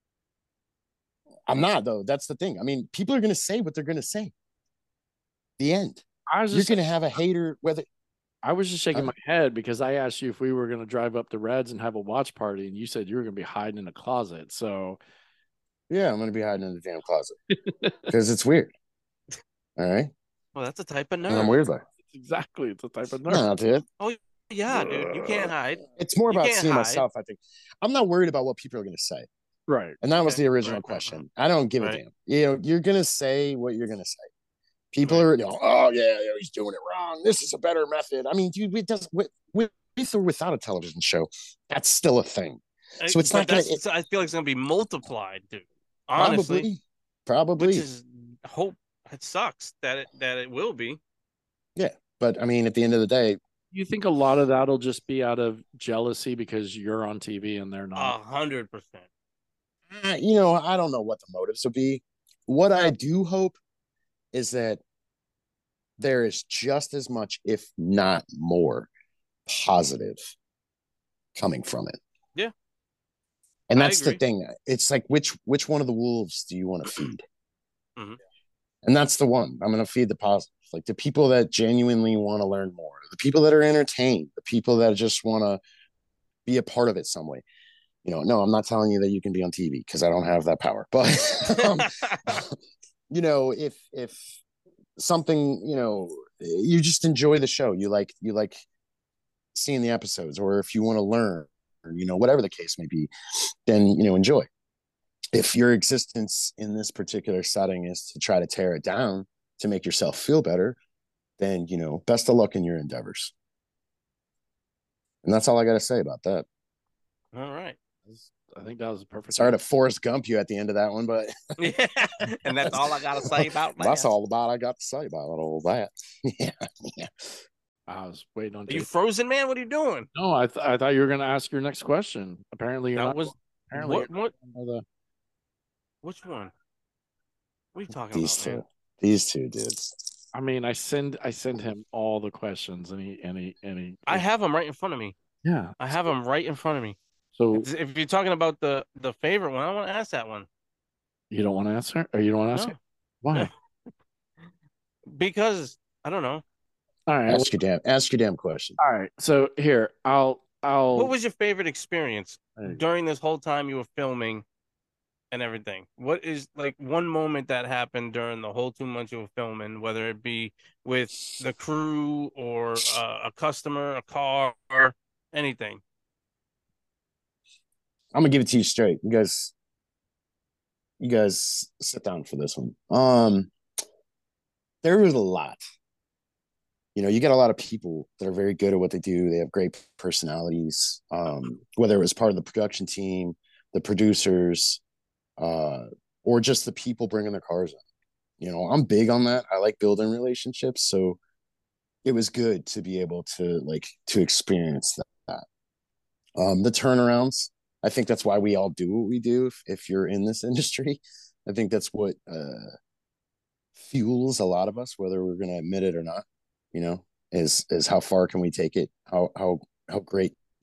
I'm not, though. That's the thing. I mean, people are going to say what they're going to say. The end. I was You're just going to have a hater, whether I was just shaking Uh, my head because I asked you if we were going to drive up the Reds and have a watch party, and you said you were going to be hiding in a closet. So yeah, I'm going to be hiding in the damn closet because it's weird. All right. Well, that's a type of And I'm nerd. weird, like, exactly, it's a type of nerd. no, dude. Yeah, dude, you can't hide. It's more You about can't seeing hide. myself, I think. I'm not worried about what people are going to say. Right. And that was Okay. the original Right, right, question. I don't give Right. a damn. You know, you're going to say what you're going to say. People Right. are, you know, oh, yeah, yeah, he's doing it wrong. This is a better method. I mean, dude, it does, with, with or without a television show, that's still a thing. So it's But not going that's- to, I feel like it's gonna be multiplied, dude. Honestly, probably, probably. which is hope. It sucks that it that it will be. But I mean, at the end of the day, You think a lot of that'll just be out of jealousy because you're on T V and they're A not? hundred percent. uh, you know, I don't know what the motives will be. What I do hope is that there is just as much, if not more, positive coming from it. Yeah. And I that's the agree. thing. It's like which which one of the wolves do you want to feed? Mhm. And that's the one. I'm going to feed the positive. Like the people that genuinely want to learn more, the people that are entertained, the people that just want to be a part of it some way. You know, no, I'm not telling you that you can be on T V because I don't have that power. But um, you know, if if something, you know, you just enjoy the show, you like you like seeing the episodes, or if you want to learn, or you know, whatever the case may be, then you know, enjoy. If your existence in this particular setting is to try to tear it down to make yourself feel better, then you know, best of luck in your endeavors. And that's all I got to say about that. All right. I think that was a perfect. Sorry to Forrest Gump you at the end of that one, but Yeah. And that's all I gotta say about that. that's all about I got to say about all that. Yeah, yeah. I was waiting on. Are you frozen, man? What are you doing? No, I th- I thought you were going to ask your next question. Apparently, you're That not. was apparently, what? you're What? not the- Which one? What are you talking These about, two, man? these two dudes. I mean, I send I send him all the questions, and he and he and he. I have them right in front of me. yeah. I have them right in front of me. So If if you're talking about the the favorite one, I want to ask that one. you don't want to answer, or you don't want to ask No. it? Why? Because I don't know. All right. Ask your damn, ask your damn question. All right. So here, I'll I'll. What was your favorite experience Hey. during this whole time you were filming and everything? What is like one moment that happened during the whole two months you were filming, whether it be with the crew or uh, a customer, a car, anything? I'm gonna give it to you straight. You guys, you guys sit down for this one. Um, there was a lot. You know, you got a lot of people that are very good at what they do. They have great personalities. Um, whether it was part of the production team, the producers, uh, or just the people bringing their cars in. You know, I'm big on that. I like building relationships, so it was good to be able to like to experience that. Um, the turnarounds. I think that's why we all do what we do. If, if you're in this industry, I think that's what uh, fuels a lot of us, whether we're going to admit it or not. You know, is is how far can we take it? How how how great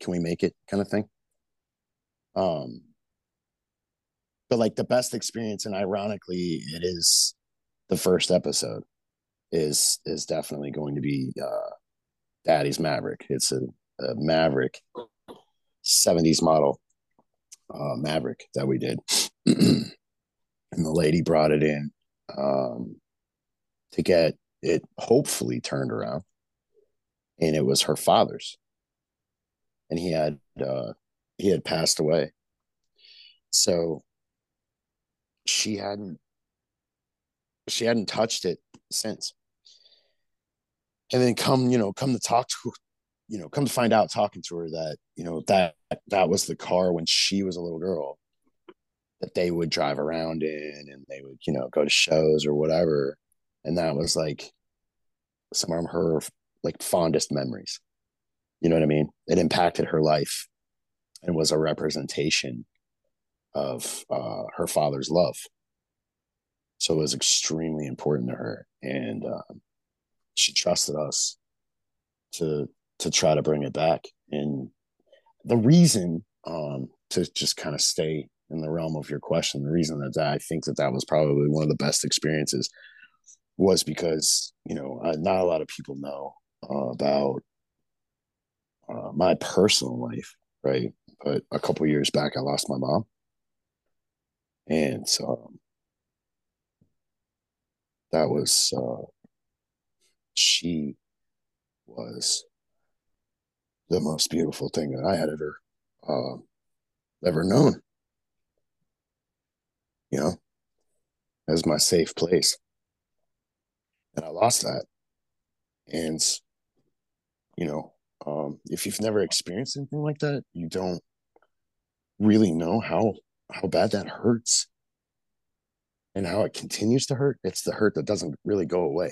can we make it kind of thing. Um, but like the best experience, and ironically, it is the first episode is is definitely going to be uh, Daddy's Maverick. It's a, a Maverick seventies model uh, Maverick that we did, and the lady brought it in um, to get it hopefully turned around, and it was her father's, and he had uh, he had passed away, so she hadn't she hadn't touched it since. And then come, you know, come to talk to, you know, come to find out talking to her that, you know, that that was the car when she was a little girl that they would drive around in, and they would, you know, go to shows or whatever. And that was like some of her like fondest memories. You know what I mean? It impacted her life and was a representation of uh, her father's love. So it was extremely important to her. And, um, she trusted us to to try to bring it back. And the reason, um, to just kind of stay in the realm of your question, the reason that, that I think that that was probably one of the best experiences was because, you know, uh, not a lot of people know uh, about uh, my personal life, right? But a couple years back, I lost my mom, and so um, that was uh, she was the most beautiful thing that I had ever uh, ever known. You know, as my safe place, and I lost that. And you know, um, if you've never experienced anything like that, you don't really know how how bad that hurts and how it continues to hurt. It's the hurt that doesn't really go away.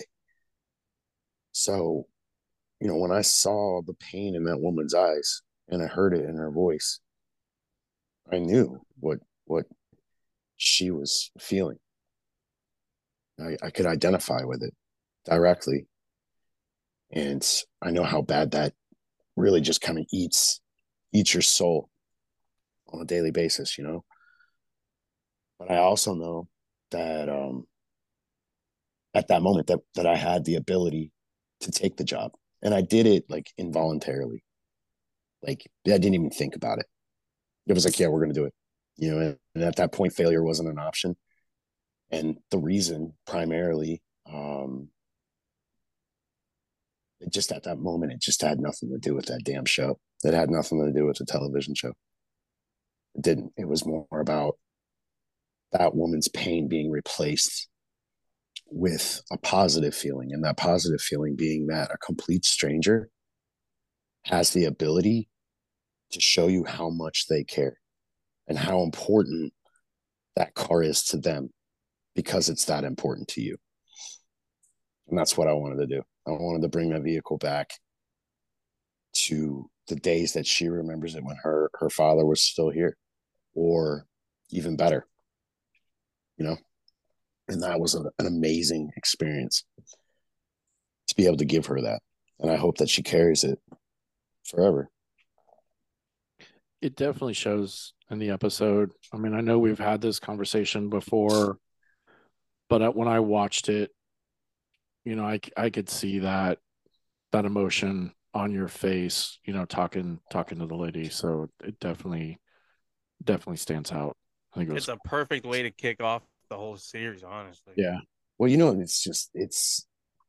So, you know, when I saw the pain in that woman's eyes and I heard it in her voice, I knew what what she was feeling. I, I could identify with it directly. And I know how bad that really just kind of eats eats your soul on a daily basis, you know. But I also know that um at that moment that that I had the ability to take the job. And I did it like involuntarily. Like I didn't even think about it. It was like, yeah, we're going to do it. You know, and, and at that point, failure wasn't an option. And the reason primarily, um, it just at that moment, it just had nothing to do with that damn show. It had nothing to do with the television show. It didn't. It was more about that woman's pain being replaced with a positive feeling. And that positive feeling being that a complete stranger has the ability to show you how much they care and how important that car is to them because it's that important to you. And that's what I wanted to do. I wanted to bring that vehicle back to the days that she remembers it when her her father was still here, or even better, you know. And that was a, an amazing experience to be able to give her that. And I hope that she carries it forever. It definitely shows in the episode. I mean, I know we've had this conversation before, but when I watched it, you know, I, I could see that that emotion on your face, you know, talking talking to the lady. So it definitely definitely stands out. I think it was, It's a perfect way to kick off the whole series, honestly. yeah. Well, you know, it's just it's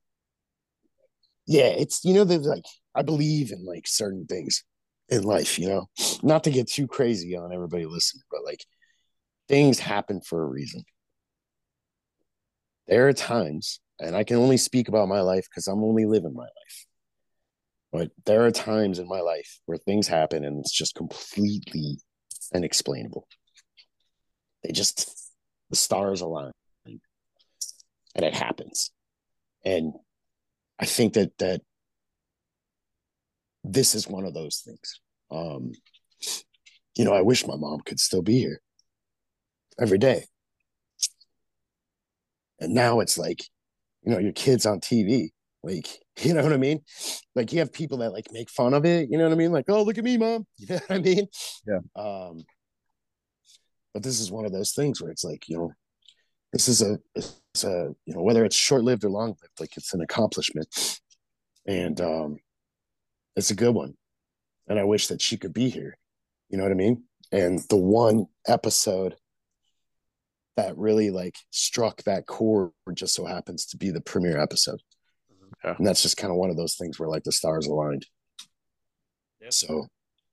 yeah, it's you know, there's like I believe in like certain things in life, you know, not to get too crazy on everybody listening, but like things happen for a reason. There are times, and I can only speak about my life because I'm only living my life. But there are times in my life where things happen and it's just completely inexplainable. They just, the stars align and it happens. And I think that, that this is one of those things. Um, you know, I wish my mom could still be here every day. And now it's like, you know, your kid's on T V. Like, You know what I mean? Like you have people that like make fun of it. You know what I mean? Like, oh, look at me, mom. You know what I mean? Yeah. Um, but this is one of those things where it's like, you know, this is a, it's a, you know, whether it's short lived or long lived, like it's an accomplishment, and um, it's a good one. And I wish that she could be here. You know what I mean? And the one episode that really like struck that chord just so happens to be the premiere episode. Yeah. And that's just kind of one of those things where like the stars aligned. Yep. So,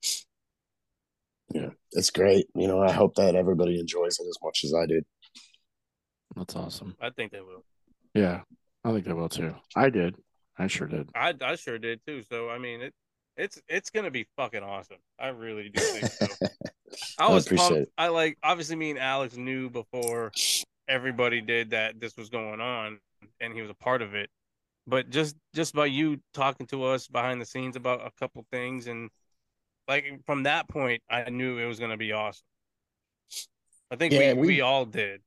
yeah, it's great. You know, I hope that everybody enjoys it as much as I did. That's awesome. I think they will. Yeah, I think they will too. I did. I sure did. I I sure did too. So I mean, it it's it's gonna be fucking awesome. I really do think so. I I was appreciate pumped. it. I like obviously me and Alex knew before everybody did that this was going on, and he was a part of it. But just just by you talking to us behind the scenes about a couple things, and like from that point, I knew it was gonna be awesome. I think Yeah, we, we- we all did.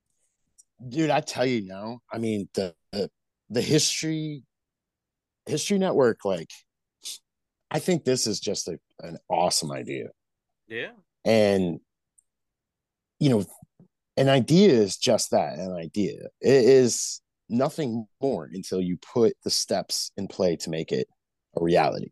Dude, I tell you now, I mean, the, the, the history, history network, like, I think this is just a, an awesome idea. Yeah. And, you know, an idea is just that, an idea. It is nothing more until you put the steps in play to make it a reality.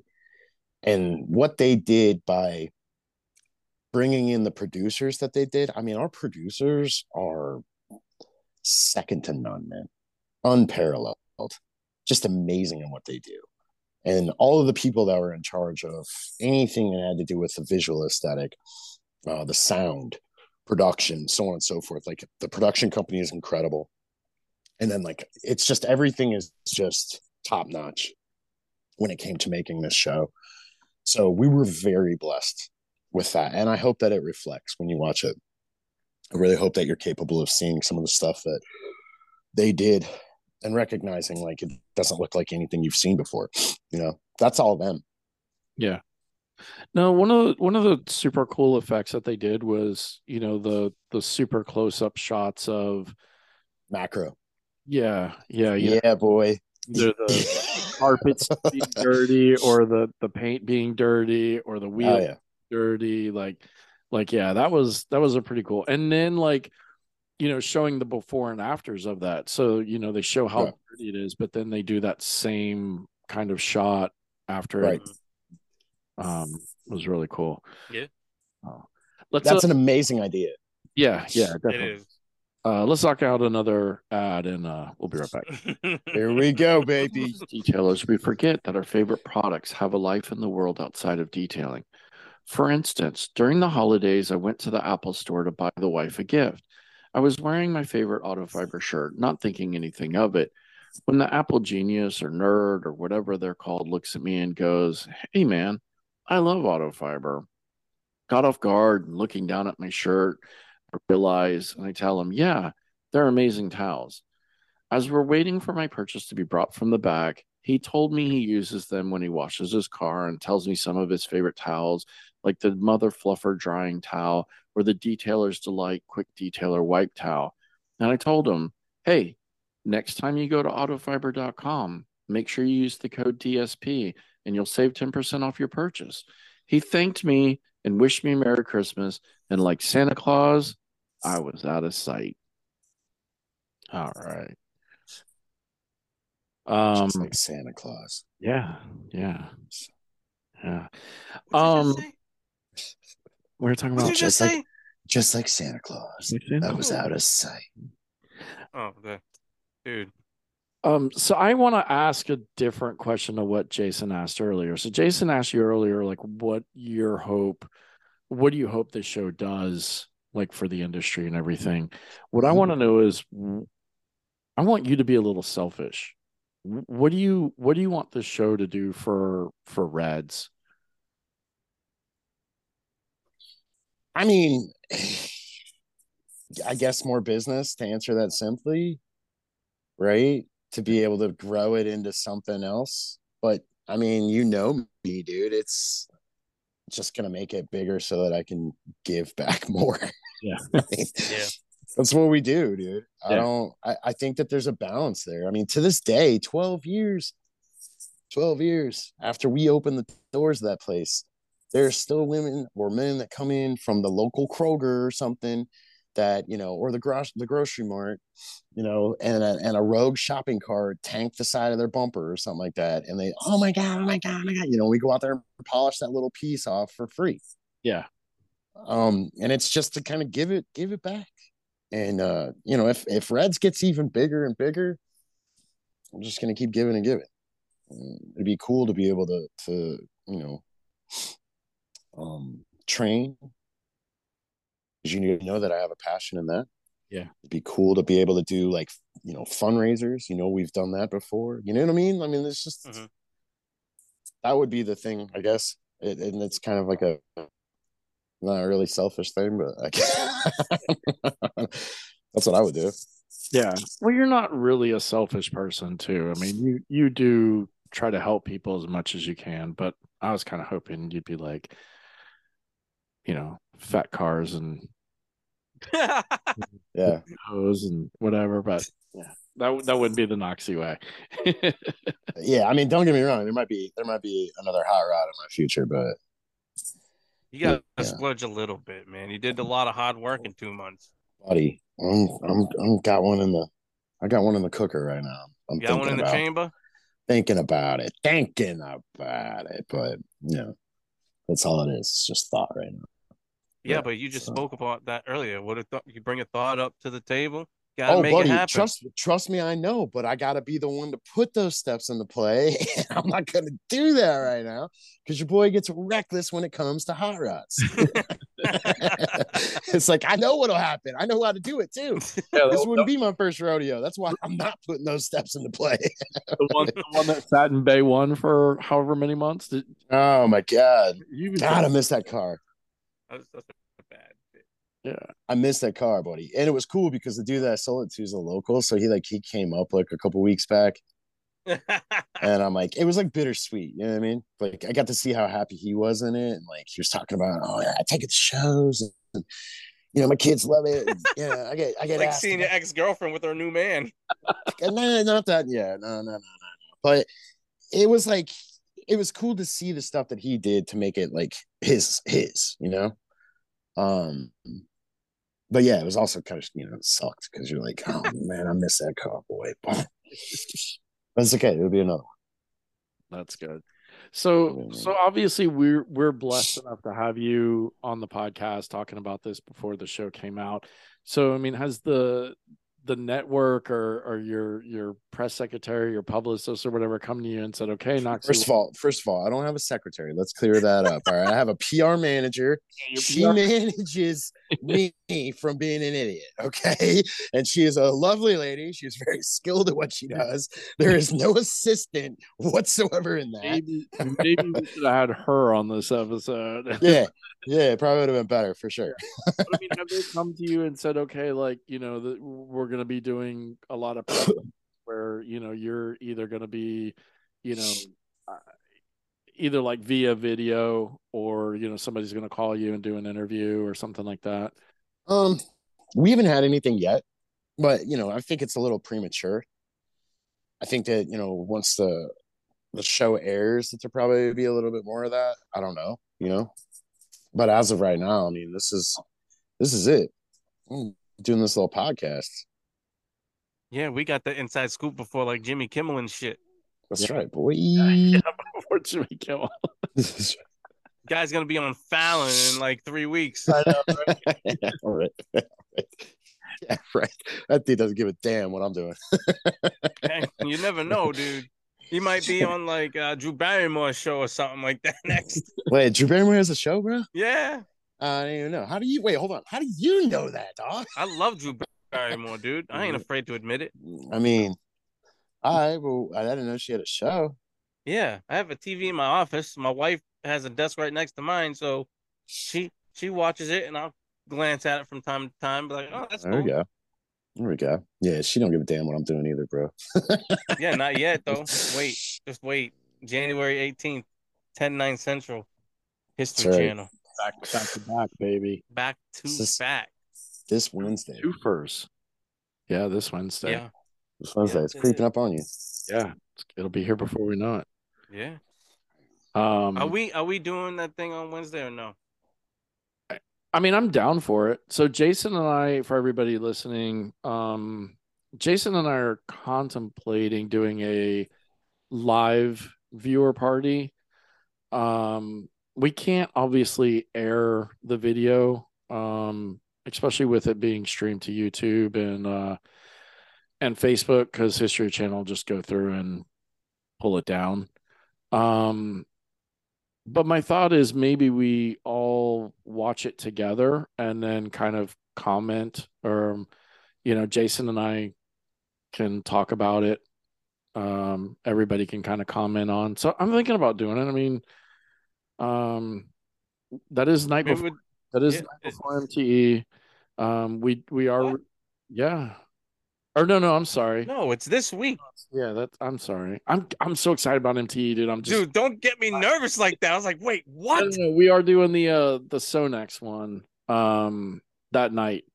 And what they did by bringing in the producers that they did, I mean, our producers are second to none, man. Unparalleled. Just amazing in what they do. And all of the people that were in charge of anything that had to do with the visual aesthetic, uh, the sound, production, so on and so forth. Like the production company is incredible. And then like it's just everything is just top notch when it came to making this show. So we were very blessed with that. And I hope that it reflects when you watch it. I really hope that you're capable of seeing some of the stuff that they did and recognizing like it doesn't look like anything you've seen before. You know, that's all them. Yeah. No, one of the, one of the super cool effects that they did was, you know, the the super close up shots of Macro. yeah, yeah, you Yeah, boy. know, either the carpets being dirty or the the paint being dirty or the wheel Oh, yeah. dirty, like like yeah, that was that was a pretty cool. And then like, you know, showing the before and afters of that. So, you know, they show how Yeah. dirty it is, but then they do that same kind of shot after Right. it. Um, was really cool. Yeah. Oh. Let's That's uh, an amazing idea. yeah, yeah, It definitely. is. Uh, let's knock out another ad and uh, we'll be right back. Here we go, baby. Detailers, we forget that our favorite products have a life in the world outside of detailing. For instance, during the holidays, I went to the Apple store to buy the wife a gift. I was wearing my favorite Autofiber shirt, not thinking anything of it, when the Apple genius or nerd or whatever they're called looks at me and goes, "Hey, man, I love Autofiber." Got off guard and looking down at my shirt, I realize, and I tell him, "Yeah, they're amazing towels." As we're waiting for my purchase to be brought from the back, he told me he uses them when he washes his car and tells me some of his favorite towels, like the Mother Fluffer drying towel or the Detailer's Delight Quick Detailer wipe towel. And I told him, "Hey, next time you go to autofiber dot com, make sure you use the code D S P and you'll save ten percent off your purchase." He thanked me and wished me Merry Christmas. And like Santa Claus, I was out of sight. All right. Um, Just like Santa Claus. yeah, yeah, yeah. What'd you Um, just say? we're talking What'd about you just like- say? Just like Santa Claus. That was out of sight. Oh, okay. Dude. Um, so I want to ask a different question of what Jason asked earlier. So Jason asked you earlier, like, what your hope, what do you hope this show does, like for the industry and everything? What I want to know is, I want you to be a little selfish. What do you, what do you want this show to do for for Reds? I mean, I guess more business to answer that simply, right? To be able to grow it into something else. But I mean, you know me, dude. It's just gonna make it bigger so that I can give back more. Yeah. I mean, Yeah. that's what we do, dude. I Yeah. don't I, I think that there's a balance there. I mean, to this day, twelve years, twelve years after we opened the doors of that place, there's still women or men that come in from the local Kroger or something that, you know, or the gro- the grocery mart, you know, and a, and a rogue shopping cart tanked the side of their bumper or something like that. And they, oh my God, oh my God, oh my God. You know, we go out there and polish that little piece off for free. Yeah. Um, and it's just to kind of give it, give it back. And, uh, you know, if, if Reds gets even bigger and bigger, I'm just going to keep giving and giving. It'd be cool to be able to, to, you know, um, train. You know that I have a passion in that. Yeah. It'd be cool to be able to do like, you know, fundraisers. You know, we've done that before. You know what I mean? I mean, it's just, mm-hmm. that would be the thing, I guess. It, and it's kind of like a, not a really selfish thing, but I that's what I would do. Yeah. Well, you're not really a selfish person too. I mean, you, you do try to help people as much as you can, but I was kind of hoping you'd be like, you know, fat cars and yeah, hose and whatever, but yeah, that that wouldn't be the Noxie way. Yeah, I mean, don't get me wrong. There might be there might be another hot rod in my future, but you got to yeah. splurge a little bit, man. You did a lot of hard work in two months, buddy. I'm I'm I'm got one in the I got one in the cooker right now. I'm you got one in the chamber. Thinking about it, thinking about it, but you know, that's all it is. It's just thought right now. Yeah, yeah, but you just so. spoke about that earlier. What a th- you bring a thought up to the table, gotta oh, make buddy, it happen. Trust, trust me, I know, but I gotta be the one to put those steps into play. I'm not gonna do that right now because your boy gets reckless when it comes to hot rods. It's like I know what'll happen. I know how to do it too. Yeah, this wouldn't be my first rodeo. That's why I'm not putting those steps into play. the one, the one that sat in Bay One for however many months. Did, oh my God! God, I miss that car. That's a bad fit. Yeah, I missed that car, buddy, and it was cool because the dude that I sold it to is a local, so he like he came up like a couple weeks back, and I'm like, it was like bittersweet, you know what I mean? Like I got to see how happy he was in it, and like he was talking about, oh yeah, I take it to shows, and you know my kids love it. And, yeah, I get I get like asked seeing about, your ex girlfriend with her new man. No, not that. Yeah, no, no, no, no, no. But it was like it was cool to see the stuff that he did to make it like his his, you know. Um, but yeah, it was also kind of, you know, it sucked because you're like, oh man, I miss that car, boy. But that's okay. It'll be another one. That's good. So, so obviously we're we're blessed enough to have you on the podcast talking about this before the show came out. So, I mean, has the the network or or your your press secretary, your publicist or whatever come to you and said, okay, Noxie. First of all, first of all, I don't have a secretary. Let's clear that up. All right. I have a P R manager. She P R manages me from being an idiot. Okay. And she is a lovely lady. She's very skilled at what she does. There is no assistant whatsoever in that. Maybe, maybe we should have had her on this episode. Yeah. Yeah, it probably would have been better for sure. But, I mean, have they come to you and said, okay, like, you know, the, we're going to be doing a lot of press where, you know, you're either going to be, you know, uh, either like via video or, you know, somebody's going to call you and do an interview or something like that? Um, we haven't had anything yet, but, you know, I think it's a little premature. I think that, you know, once the the show airs, that there'll probably be a little bit more of that. I don't know, you know. But as of right now, I mean, this is this is it. I'm doing this little podcast. Yeah, we got the inside scoop before like Jimmy Kimmel and shit. That's yeah. right, boy. Yeah, before Jimmy Kimmel. Guy's gonna be on Fallon in like three weeks. I know, right? Yeah, all right. Yeah, right. That dude doesn't give a damn what I'm doing. Hey, you never know, dude. He might be on like uh, Drew Barrymore's show or something like that next. Wait, Drew Barrymore has a show, bro? Yeah. Uh, I don't even know. How do you wait? Hold on. How do you know that, dog? I love Drew Barrymore, dude. I ain't afraid to admit it. I mean, I well, I didn't know she had a show. Yeah, I have a T V in my office. My wife has a desk right next to mine, so she she watches it, and I'll glance at it from time to time. Be like, oh, that's there cool. we go. There we go. Yeah, she don't give a damn what I'm doing either, bro. Yeah, not yet though. Wait, just wait. January eighteenth, ten nine Central, History right. Channel. Back, back to back, baby. Back to this, back. This Wednesday. Two first. Yeah, this Wednesday. Yeah. This Wednesday. Yeah, it's creeping it. up on you. Yeah, it'll be here before we know it. Yeah. Um, Are we are we doing that thing on Wednesday or no? I mean, I'm down for it. So Jason and I, for everybody listening, um, Jason and I are contemplating doing a live viewer party. Um, we can't obviously air the video, um, especially with it being streamed to YouTube and uh, and Facebook, because History Channel will just go through and pull it down. Um, but my thought is maybe we all watch it together and then kind of comment, or, you know, Jason and I can talk about it. Um, everybody can kind of comment on. So I'm thinking about doing it. I mean, um, that is night Maybe before. we- That is yeah, night it- before M T E. Um, we we are, What? yeah. Or no, no, I'm sorry. No, it's this week. Yeah, that I'm sorry. I'm I'm so excited about M T E, dude. I'm just Dude, don't get me nervous like that. I was like, wait, No, what? no, no, we are doing the uh the Sonex one um that night.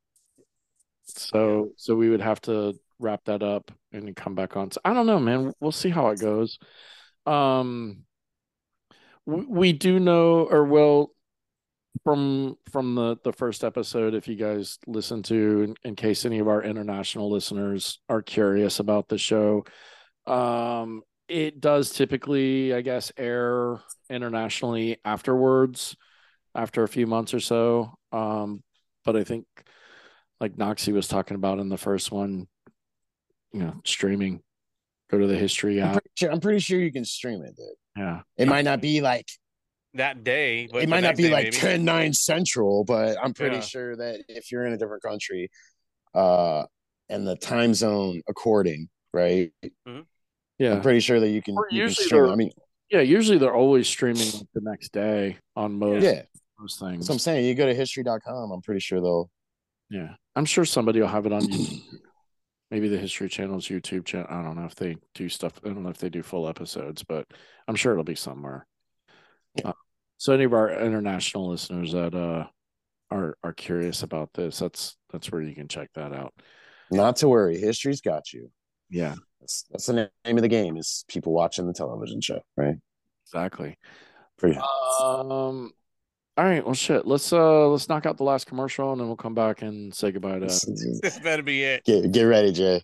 So so we would have to wrap that up and then come back on. So I don't know, man. We'll see how it goes. Um we, we do know, or well, from from the the first episode, if you guys listen to, in, in case any of our international listeners are curious about the show, um it does typically, I guess, air internationally afterwards, after a few months or so. Um, but I think, like Noxie was talking about in the first one, you know, streaming, go to the History I'm app. pretty sure, I'm pretty sure you can stream it, dude. Yeah. It might not be like That day, but it the might not next be day, like maybe. ten nine central, but I'm pretty Yeah. sure that if you're in a different country, uh, and the time zone according, right? I'm Yeah. pretty sure that you can Or you can usually stream it. they're- I mean, Yeah. Usually they're always streaming like the next day on most, yeah, most that's what I'm things. saying. You go to history dot com, I'm pretty sure they'll Yeah. I'm sure somebody will have it on YouTube. Maybe the History Channel's YouTube channel. I don't know if they do stuff. I don't know if they do full episodes, but I'm sure it'll be somewhere. Yeah. Uh, so any of our international listeners that uh are are curious about this, that's that's where you can check that out. not to worry. History's got you. Yeah, That's that's the name of the game, is people watching the television show, right? exactly. Pretty Um. All right. Well, shit. Let's uh let's knock out the last commercial and then we'll come back and say goodbye to. This better be it. get get ready, Jay.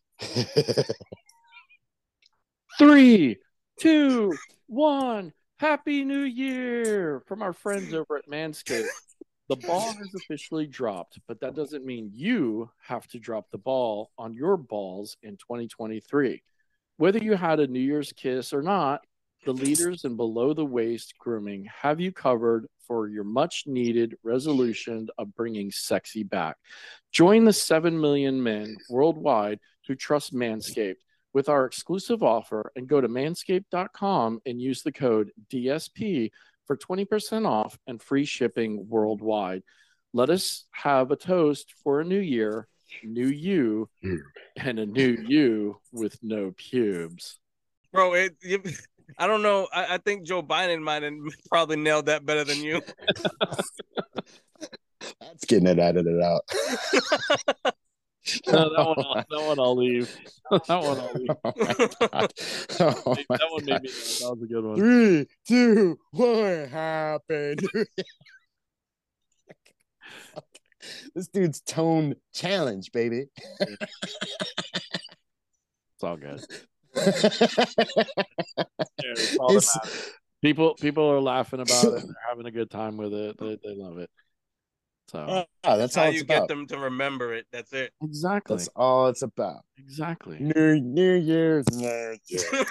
Three, two, one. Happy New Year from our friends over at Manscaped. The ball has officially dropped, but that doesn't mean you have to drop the ball on your balls in twenty twenty-three. Whether you had a New Year's kiss or not, the leaders in below the waist grooming have you covered for your much needed resolution of bringing sexy back. Join the seven million men worldwide who trust Manscaped with our exclusive offer, and go to manscaped dot com and use the code D S P for twenty percent off and free shipping worldwide. Let us have a toast for a new year, new you, and a new you with no pubes. Bro, it, you, I don't know. I, I think Joe Biden might have probably nailed that better than you. That's getting it edited out. No, that one, I'll, that one I'll leave. That one I'll leave. Oh my God. Oh my That one made God. me. That was a good one. Three, two, one, happen. This dude's tone challenge, baby. It's all good. Yeah, it's all that It's- matters. People, people are laughing about it. They're having a good time with it. They, they love it. So Ah, that's How all it's you get about. them to remember it. That's it. exactly, That's all it's about. exactly. New New Year's, New Year.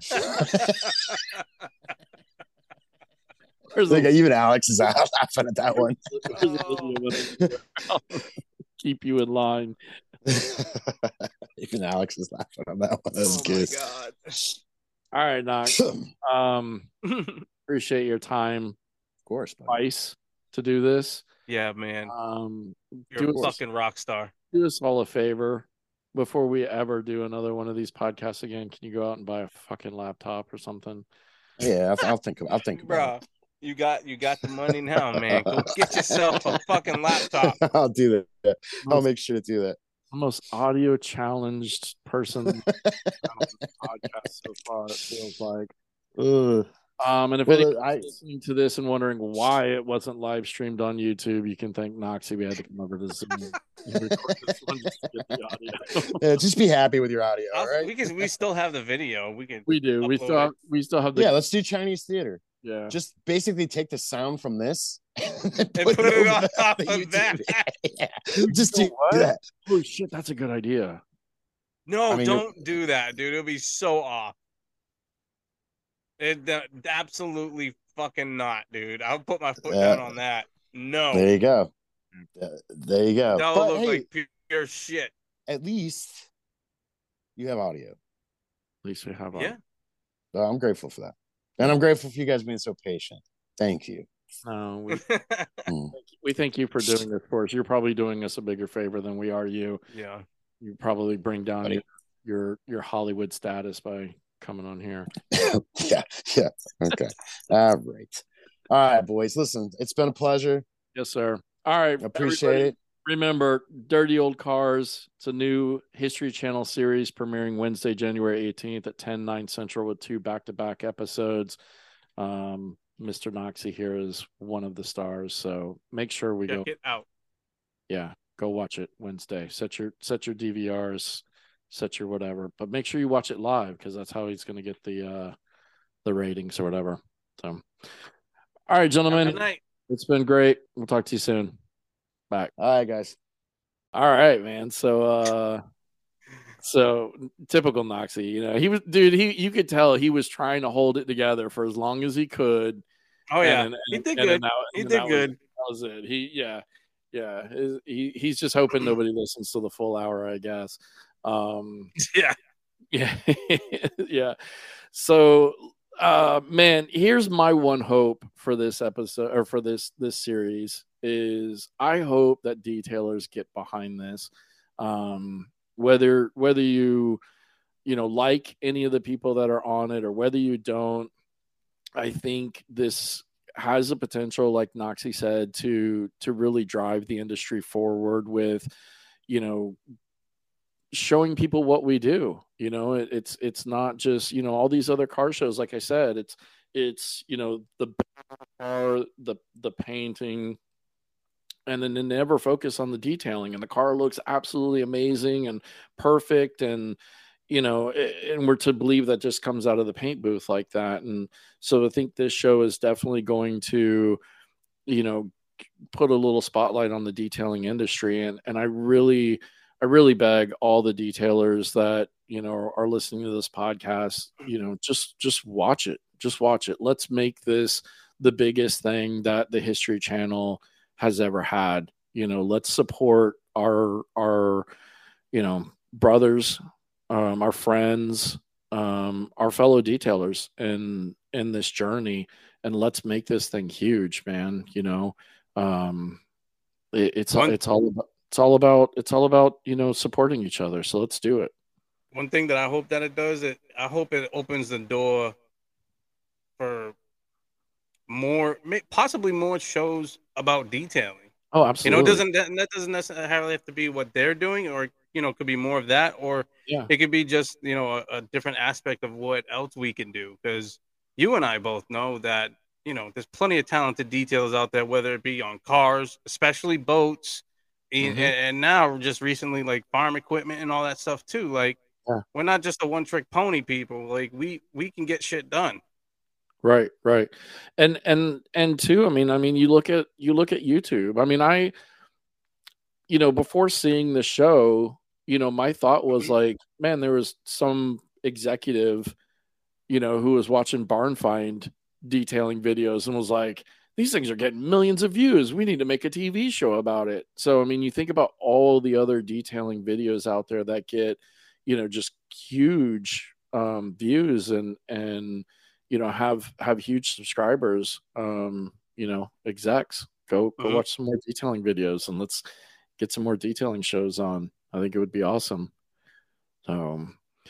There's Like, a, even Alex is out laughing at that one. there's a video of it. Keep you in line. Even Alex is laughing on that one. That was Oh good. my All right, Knox. Um, God. appreciate your time Of course, buddy. twice to do this. Yeah, man. Um, You're do a us, fucking rock star. do us all a favor before we ever do another one of these podcasts again. Can you go out and buy a fucking laptop or something? Yeah, I'll, I'll think. I'll think about Bro, you got you got the money now, man. Go get yourself a fucking laptop. it. I'll do that. I'll Most, make sure to do that. the most audio challenged person on the podcast so far. It feels like. Uh, Um, and if Well, anyone's I- listening to this and wondering why it wasn't live streamed on YouTube, you can thank Noxie. We had to come over to Zoom and record this one just to get the audio. yeah, just be happy with your audio, all I'll- right? We can. We still have the video. We can. We do. We upload still it. have, we still have the Yeah, let's do Chinese theater. yeah. Just basically take the sound from this and And put, put it it over on the, top the of YouTube. that. yeah. Dude, Just you do, know what? do that. Holy shit, that's a good idea. No, I mean, you're- don't do that, dude. It'll be so off. It uh, absolutely fucking not, dude. I'll put my foot Yeah. down on that. No, There you go. Uh, there you go. that'll But look hey, like pure, pure shit. at least you have audio. At least we have. Yeah. So I'm grateful for that. And I'm grateful for you guys being so patient. Thank you. No, we, Mm. we thank you for doing this for us. You're probably doing us a bigger favor than we are you. yeah. You probably bring down Buddy. your, your your Hollywood status by coming on here. yeah, yeah. Okay. All right. All right, boys. Listen, it's been a pleasure. Yes, sir. All right. Appreciate everybody, it. Remember, Dirty Old Cars. It's a new History Channel series premiering Wednesday, January eighteenth at ten, nine Central with two back-to-back episodes. Um, Mister Noxie here is one of the stars, so make sure we Check go. it out. Yeah, go watch it Wednesday. Set your set your D V Rs, set your whatever, but make sure you watch it live because that's how he's going to get the uh the ratings or whatever. So, all right, Good gentlemen, night. it's been great. We'll talk to you soon. Bye. All right, guys. All right, man. So, uh, so typical Noxie, you know, he was, dude. He, you could tell he was trying to hold it together for as long as he could. Oh yeah, And- he and- did and good. then that- He and did that was- good. that was it. He, yeah, yeah. His- he, he's just hoping nobody listens to the full hour, I guess. Um, Yeah. yeah, yeah. So, uh, man, here's my one hope for this episode or for this this series is I hope that detailers get behind this. Um, whether whether you you know like any of the people that are on it or whether you don't, I think this has the potential, like Noxie said, to to really drive the industry forward with, you know, showing people what we do. You know, it, it's it's not just, you know, all these other car shows. Like I said, it's it's you know the car, the the painting, and then they never focus on the detailing. And the car looks absolutely amazing and perfect, and you know, and we're to believe that just comes out of the paint booth like that. And so I think this show is definitely going to, you know, put a little spotlight on the detailing industry. And and I really, I really beg all the detailers that, you know, are, are listening to this podcast, you know, just just watch it. Just watch it. Let's make this the biggest thing that the History Channel has ever had. You know, let's support our our, you know, brothers, um, our friends, um, our fellow detailers in in this journey, and let's make this thing huge, man. You know, um, it, it's One- it's all about it's all about it's all about you know supporting each other. So let's do it. One thing that I hope that it does, it I hope it opens the door for more, may- possibly more shows about detailing. Oh, You absolutely. know, it doesn't that, that doesn't necessarily have to be what they're doing, or you know, it could be more of that, or Yeah. it could be just you know a, a different aspect of what else we can do. Because you and I both know that you know there's plenty of talented detailers out there, whether it be on cars, especially boats, and, Mhm. and now just recently like farm equipment and all that stuff too. Like Yeah. we're not just a one trick pony, people. Like we we can get shit done. Right, right. And and and two, I mean, I mean you look at you look at YouTube. I mean, I you know, before seeing the show, you know, my thought was like, man, there was some executive, you know, who was watching Barn Find detailing videos and was like, these things are getting millions of views. We need to make a T V show about it. So, I mean, you think about all the other detailing videos out there that get, you know, just huge um, views and, and, you know, have, have huge subscribers, um, you know, execs go, go Mhm. watch some more detailing videos and let's get some more detailing shows on. I think it would be awesome. So,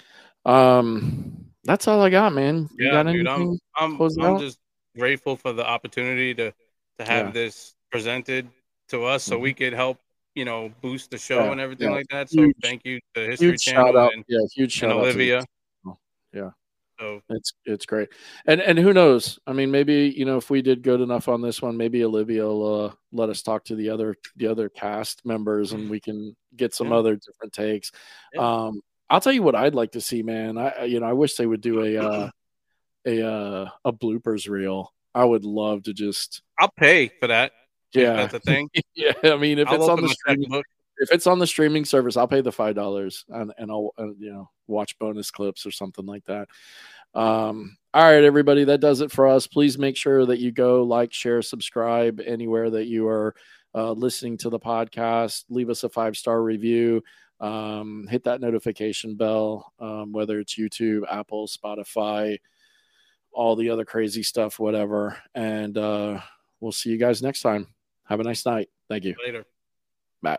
um, that's all I got, man. You Yeah, got dude, I'm anything? I'm close it I'm out? just grateful for the opportunity to to have Yeah. this presented to us, so we could help you know boost the show Yeah, and everything yeah. like that. So Huge- thank you to History Huge Channel shout out. and, Yeah, huge and shout out to Olivia. the- Yeah. So It's it's great, and and who knows? I mean, maybe you know if we did good enough on this one, maybe Olivia will uh, let us talk to the other the other cast members, and we can get some Yeah. other different takes. Yeah. Um, I'll tell you what I'd like to see, man. I you know I wish they would do a uh, a uh, a bloopers reel. I would love to just I'll pay for that. If yeah that's a thing. yeah. I mean, if I'll it's on open the my streaming, checkbook. if it's on the streaming service, I'll pay the five dollars and and I'll uh, you know watch bonus clips or something like that. Um, all right, everybody, that does it for us. Please make sure that you go like, share, subscribe anywhere that you are uh, listening to the podcast. Leave us a five star review. Um, hit that notification bell, um, whether it's YouTube, Apple, Spotify, all the other crazy stuff, whatever. And uh, we'll see you guys next time. Have a nice night. Thank you. Later. Bye.